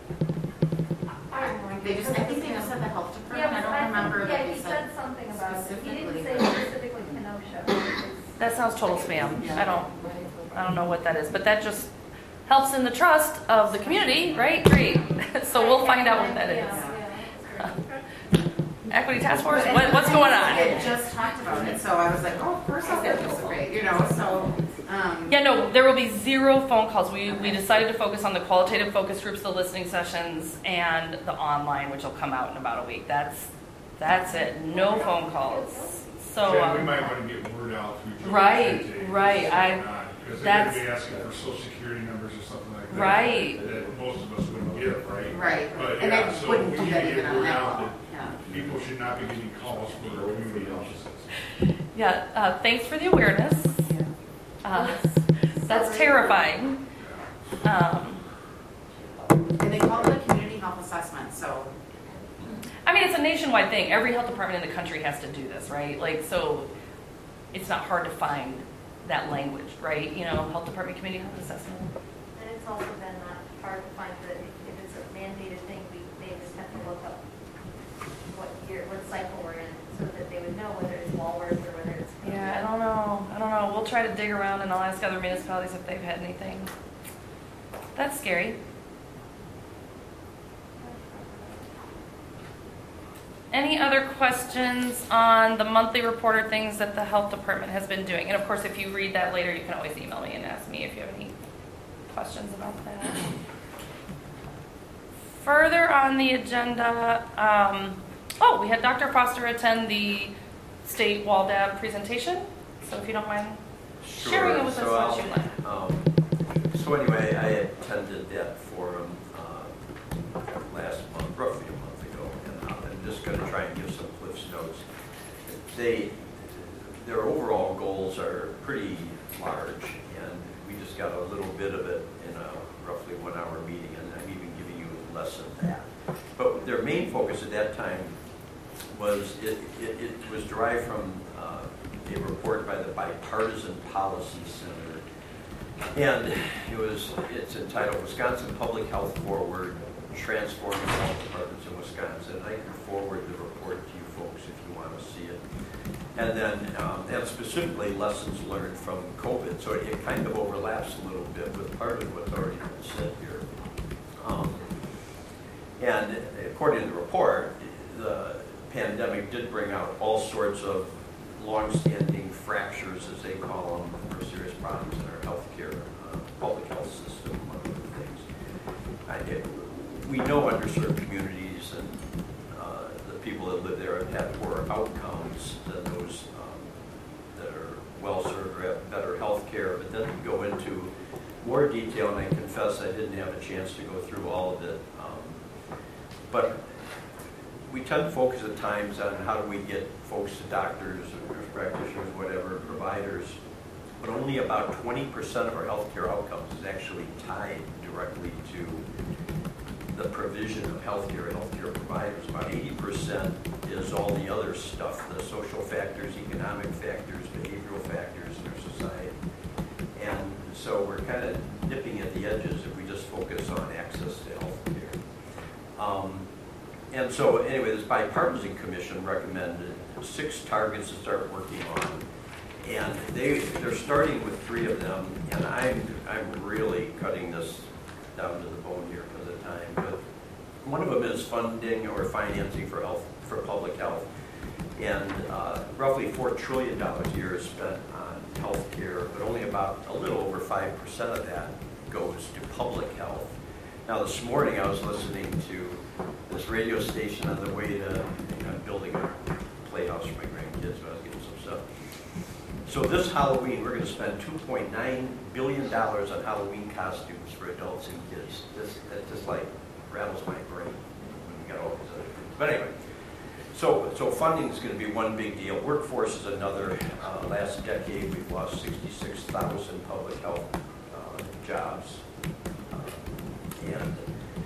I don't know. They just, I think they just said the health Yeah, department, I but don't remember Yeah, that he they said said. something about it. He didn't specifically, say but- specifically Kenosha. It was- That sounds total spam. I don't, I don't know what that is, but that just helps in the trust of the community, right? Great. So we'll find out what that is. Yeah, yeah, that's great. Equity Task Force, what, what's going I on? had just talked about it, so I was like, oh, of course I'll participate, you know, so, um. Yeah, no, there will be zero phone calls. We, we decided to focus on the qualitative focus groups, the listening sessions, and the online, which will come out in about a week. That's, that's it. No phone calls. So, Yeah, we um, might want to get word out through. Right, right, I- Because they're that's- going to be asking for social security numbers or something like that. Right. That most of us wouldn't give, right? Right, But and yeah, I so wouldn't we do need that to even get on word that out call, that yeah. people should not be getting calls for their community offices. yeah, uh, thanks for the awareness. Uh, that's terrifying. Um, And they call it a community health assessment, so, I mean, it's a nationwide thing. Every health department in the country has to do this, right? Like, so it's not hard to find that language, right? You know, health department community health assessment. And it's also been not hard to find that if it's a mandated thing, we, they just have to look up what year, what cycle we're in, so that they would know whether it's Walworth or whether it's. Yeah, I don't know. I don't know. We'll try to dig around and I'll ask other municipalities if they've had anything. That's scary. Any other questions on the monthly report or things that the health department has been doing? And of course, if you read that later, you can always email me and ask me if you have any questions about that. Further on the agenda, um, oh, we had Doctor Foster attend the state WALDAB presentation. So if you don't mind sharing it with us, so what you like. I'll- um, So anyway, I attended that forum uh, last month, roughly a month ago, and uh, I'm just going to try and give some Cliff's notes. They, their overall goals are pretty large, and we just got a little bit of it in a roughly one-hour meeting, and I'm even giving you less than that. But their main focus at that time was, it, it, it was derived from uh, a report by the Bipartisan Policy Center. And it was, it's entitled Wisconsin Public Health Forward, Transforming Health Departments in Wisconsin. I can forward the report to you folks if you want to see it. And then, um, and specifically lessons learned from COVID. So it, it kind of overlaps a little bit with part of what's already been said here. Um, and according to the report, the pandemic did bring out all sorts of longstanding fractures, as they call them, or serious problems in our healthcare, uh, public health system, among other things. I did, we know underserved communities and uh, the people that live there have had poorer outcomes than those um, that are well-served or have better health care. But then we go into more detail, and I confess I didn't have a chance to go through all of it. Um, but we tend to focus at times on how do we get folks to doctors, or nurse practitioners, whatever, providers. But only about twenty percent of our healthcare outcomes is actually tied directly to the provision of healthcare and healthcare providers. About eighty percent is all the other stuff, the social factors, economic factors, behavioral factors in our society. And so we're kind of nipping at the edges if we just focus on access to healthcare. Um, and so anyway, this bipartisan commission recommended six targets to start working on. And they, they're starting with three of them, and I'm, I'm really cutting this down to the bone here because of time. But one of them is funding or financing for health, for public health. And uh, roughly four trillion dollars a year is spent on health care, but only about a little over five percent of that goes to public health. Now this morning I was listening to this radio station on the way to, you know, I'm building a playhouse for my grandkids, so I was getting some stuff. So this Halloween, we're going to spend two point nine billion dollars on Halloween costumes for adults and kids. This, that just like rattles my brain when we got all these other things. But anyway, so, so funding is going to be one big deal. Workforce is another. Uh, last decade, we've lost sixty-six thousand public health uh, jobs. Uh, and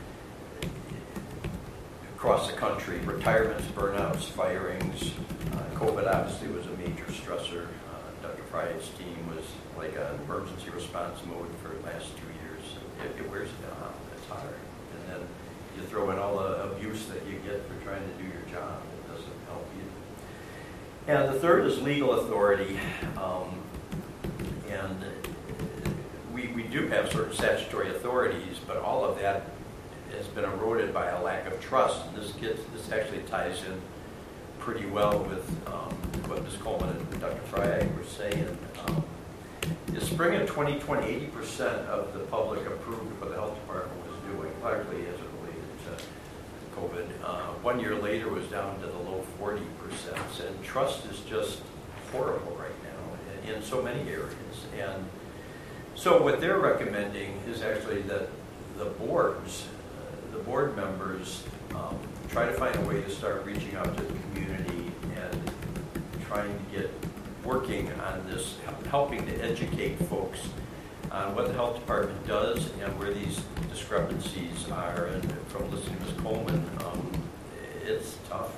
across the country, retirements, burnouts, firings. Uh, COVID obviously was a major stressor. Doctor Fry's team was like an emergency response mode for the last two years. It, it wears you down. It's hard. And then you throw in all the abuse that you get for trying to do your job. It doesn't help you. And the third is legal authority. Um, and we, we do have certain statutory authorities, but all of that has been eroded by a lack of trust. And this gets, this actually ties in pretty well with um, what Miz Coleman and Doctor Fry were saying. Um, in the spring of twenty twenty, eighty percent of the public approved what the health department was doing, largely as it related to COVID. Uh, one year later was down to the low forty percent, and trust is just horrible right now in, in so many areas. And so what they're recommending is actually that the boards, uh, the board members, um, try to find a way to start reaching out to the community and trying to get working on this, helping to educate folks on what the health department does and where these discrepancies are. And from listening to Miz Coleman, um, it's tough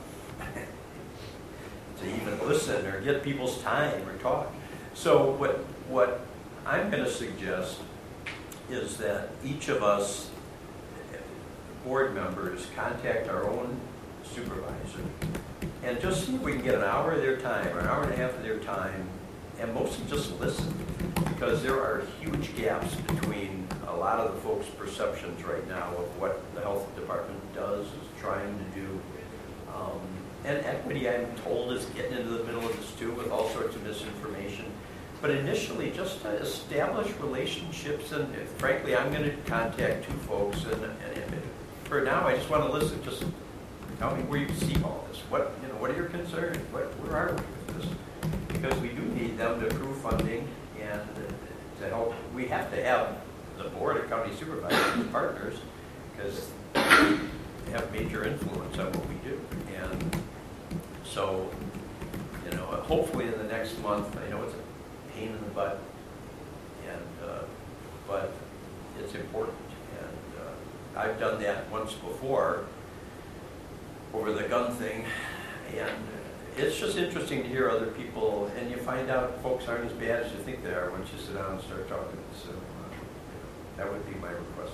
to even listen or get people's time or talk. So what, what I'm going to suggest is that each of us board members contact our own supervisor and just see if we can get an hour of their time or an hour and a half of their time, and mostly just listen, because there are huge gaps between a lot of the folks' perceptions right now of what the health department does, is trying to do. Um, and equity, I'm told, is getting into the middle of this too with all sorts of misinformation. But initially, just to establish relationships, and if, frankly, I'm going to contact two folks, and, and if it, for now, I just want to listen. Just tell me where you see all this. What, you know, what are your concerns? What, where are we with this? Because we do need them to approve funding and to help. We have to have the board of county supervisors as partners, because they have major influence on what we do. And so, you know, hopefully in the next month, I know it's a pain in the butt, and uh, but it's important. And uh, I've done that once before over the gun thing, and it's just interesting to hear other people, and you find out folks aren't as bad as you think they are once you sit down and start talking. So uh, that would be my request.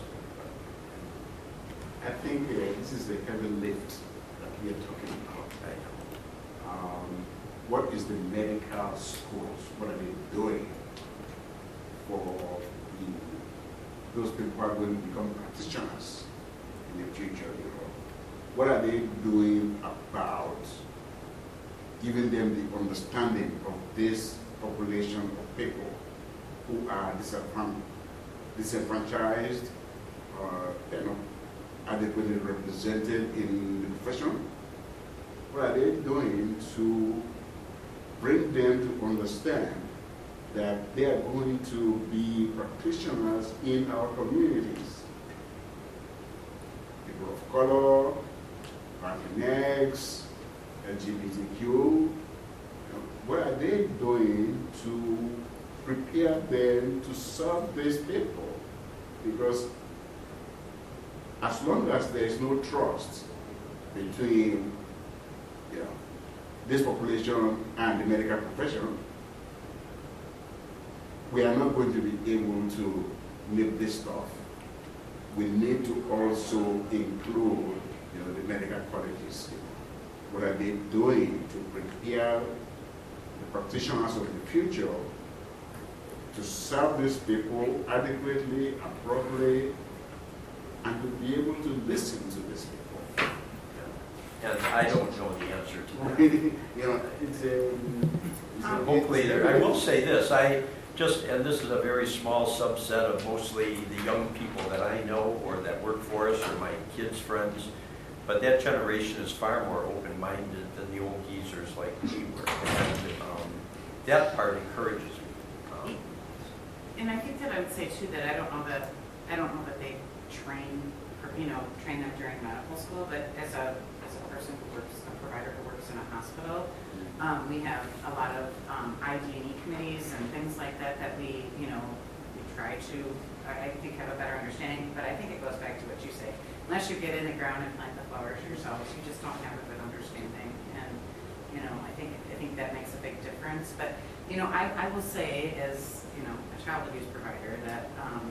I think uh, this is the heavy lift that we are talking about. I know. Um, what is the medical schools? What are they doing for the, those people who are going to become practitioners in the future? You know, what are they doing about giving them the understanding of this population of people who are disenfran- disenfranchised, or they're not adequately represented in the profession? What are they doing to bring them to understand that they are going to be practitioners in our communities? People of color, Latinx, L G B T Q, you know, what are they doing to prepare them to serve these people? Because as long as there is no trust between you know, this population and the medical profession, we are not going to be able to nip this stuff. We need to also include you know, the medical colleges. What are they doing to prepare the practitioners of the future to serve these people adequately, appropriately, and to be able to listen to these people? And I don't know the answer to that. you know, it's a, it's a, Hopefully, it's there, I will say this, I just, and this is a very small subset of mostly the young people that I know or that work for us or my kids' friends, but that generation is far more open-minded than the old geezers like we were. And um, that part encourages me. Um, And I think that I would say too that I don't know that, I don't know that they train, or, you know, train them during medical school, but as a, as a person who works, a provider who works in a hospital, um, we have a lot of um, I D and E committees and things like that that we, you know, we try to, I I think, have a better understanding, but I think it goes back to what you say. Unless you get in the ground and plant the flowers yourselves, you just don't have a good understanding. And, you know, I think, I think that makes a big difference. But, you know, I, I will say as, you know, a child abuse provider that um,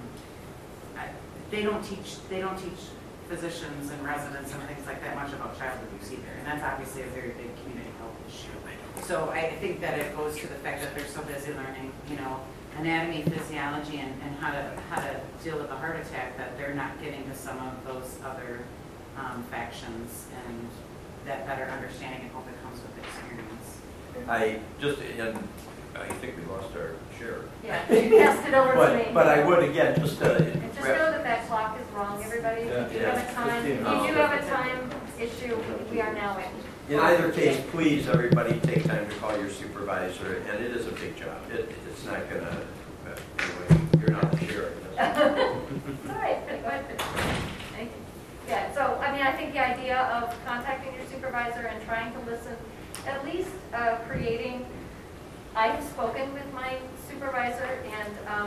I, they don't teach, they don't teach physicians and residents and things like that much about child abuse either. And that's obviously a very big community health issue. So I think that it goes to the fact that they're so busy learning, you know, anatomy, physiology, and, and how to how to deal with a heart attack that they're not getting to some of those other um, factions and that better understanding and hope it comes with experience. I just, and I think we lost our share. Yeah, you passed it over to But, me. but I would again, just uh, And just know that that clock is wrong, everybody. If Yeah, you do yeah, have a time, if fifteen you minutes. do have a time issue, we are now in. in either case, please, everybody, take time to call your supervisor, and it is a big job. It, it's not gonna, uh, anyway, you're not the sheriff. It's all right, good. Thank you. Yeah, so, I mean, I think the idea of contacting your supervisor and trying to listen, at least uh, creating, I have spoken with my supervisor, and um,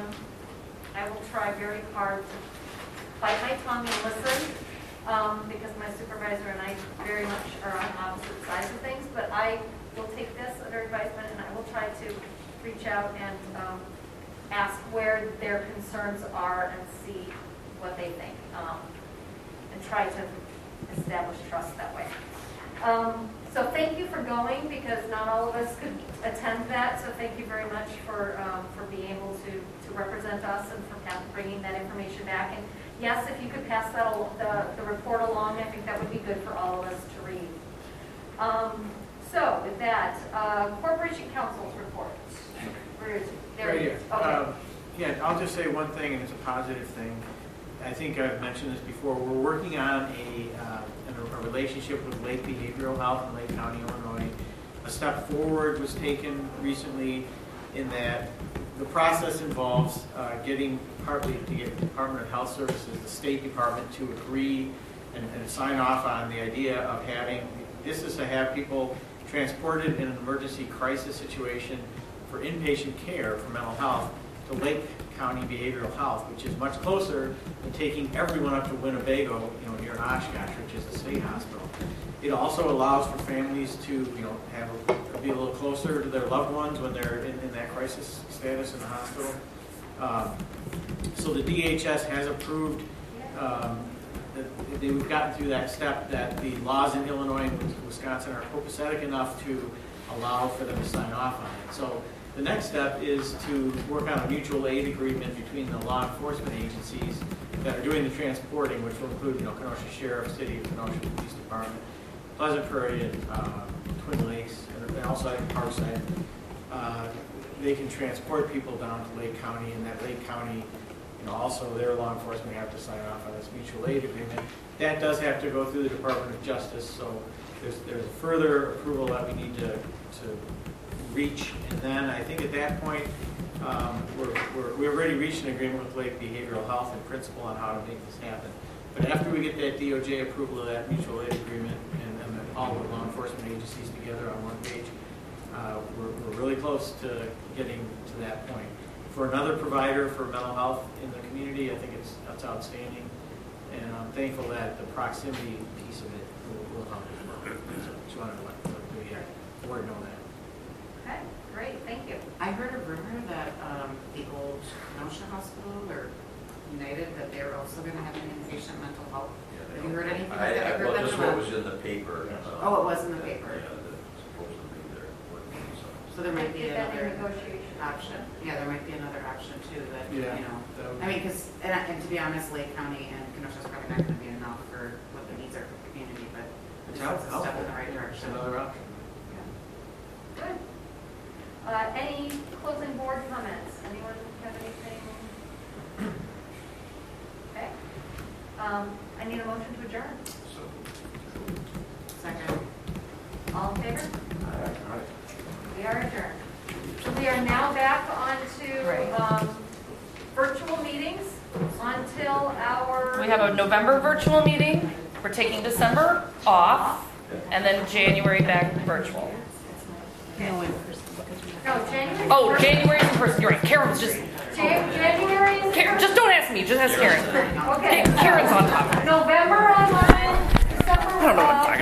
I will try very hard to bite my tongue and listen, um, because my supervisor and I very much are on opposite sides of things, but I will take this under advisement, and I will try to reach out and um, ask where their concerns are and see what they think, um, and try to establish trust that way. Um, so thank you for going, because not all of us could attend that, so thank you very much for um, for being able to, to represent us and for bringing that information back. And yes, if you could pass that al- the, the report along, I think that would be good for all of us to read. Um, so with that, uh, Corporation Council's report. Where is it? There Right it here. is. Okay. Um, Yeah, I'll just say one thing, and it's a positive thing. I think I've mentioned this before. We're working on a, uh, a relationship with Lake Behavioral Health in Lake County, Illinois. A step forward was taken recently in that the process involves uh, getting partly to get the Department of Health Services, the State Department, to agree and, and sign off on the idea of having, this is to have people transported in an emergency crisis situation for inpatient care for mental health to Lake County Behavioral Health, which is much closer than taking everyone up to Winnebago, you know, near Oshkosh, which is a state hospital. It also allows for families to, you know, have a, be a little closer to their loved ones when they're in, in that crisis status in the hospital. Um, so the D H S has approved, um, that they, we've gotten through that step that the laws in Illinois and Wisconsin are copacetic enough to allow for them to sign off on it. So the next step is to work on a mutual aid agreement between the law enforcement agencies that are doing the transporting, which will include, you know, Kenosha Sheriff, City of Kenosha Police Department, Pleasant Prairie, and uh, Twin Lakes, and also at Parkside. Uh, they can transport people down to Lake County, and that Lake County, you know, also their law enforcement have to sign off on this mutual aid agreement. That does have to go through the Department of Justice, so there's, there's further approval that we need to, to reach. And then I think at that point, um, we're, we're, we've already reached an agreement with Lake Behavioral Health in principle on how to make this happen. But after we get that D O J approval of that mutual aid agreement and, and then all the law enforcement agencies together on one page, uh, we're, we're really close to getting to that point. For another provider for mental health in the community, I think it's, that's outstanding. And I'm thankful that the proximity piece of it will, will help as well. So just wanted to let the board know that. Okay, great, thank you. I heard a rumor that um, the old Kenosha Hospital or United, that they're also going to have an inpatient mental health. Have you heard anything I, like that? I, Have you well, heard this that one or was not? in the paper. uh, Oh, it was in the paper. Yeah, that supposedly they're working, so. So there might be They've been in another negotiation. option. Yeah, there might be another option too that, Yeah, you know. that would I mean, because, and, and to be honest, Lake County and Kenosha is probably not going to be enough for what the needs are for the community, but it's Yeah, a step in the right direction. Another option. Good. Uh, any closing board comments? Anyone have anything? Okay. Um, I need a motion to adjourn. So, Second. All in favor? We are adjourned. So we are now back onto, um, virtual meetings until our. We have a November virtual meeting. We're taking December off, and then January back virtual. No, January. Oh, January's in person. You're right. Karen's just. Jan- January is. Karen, just don't ask me. Just ask Karen. Okay. Karen's on top. November online, December. I don't know what I'm talking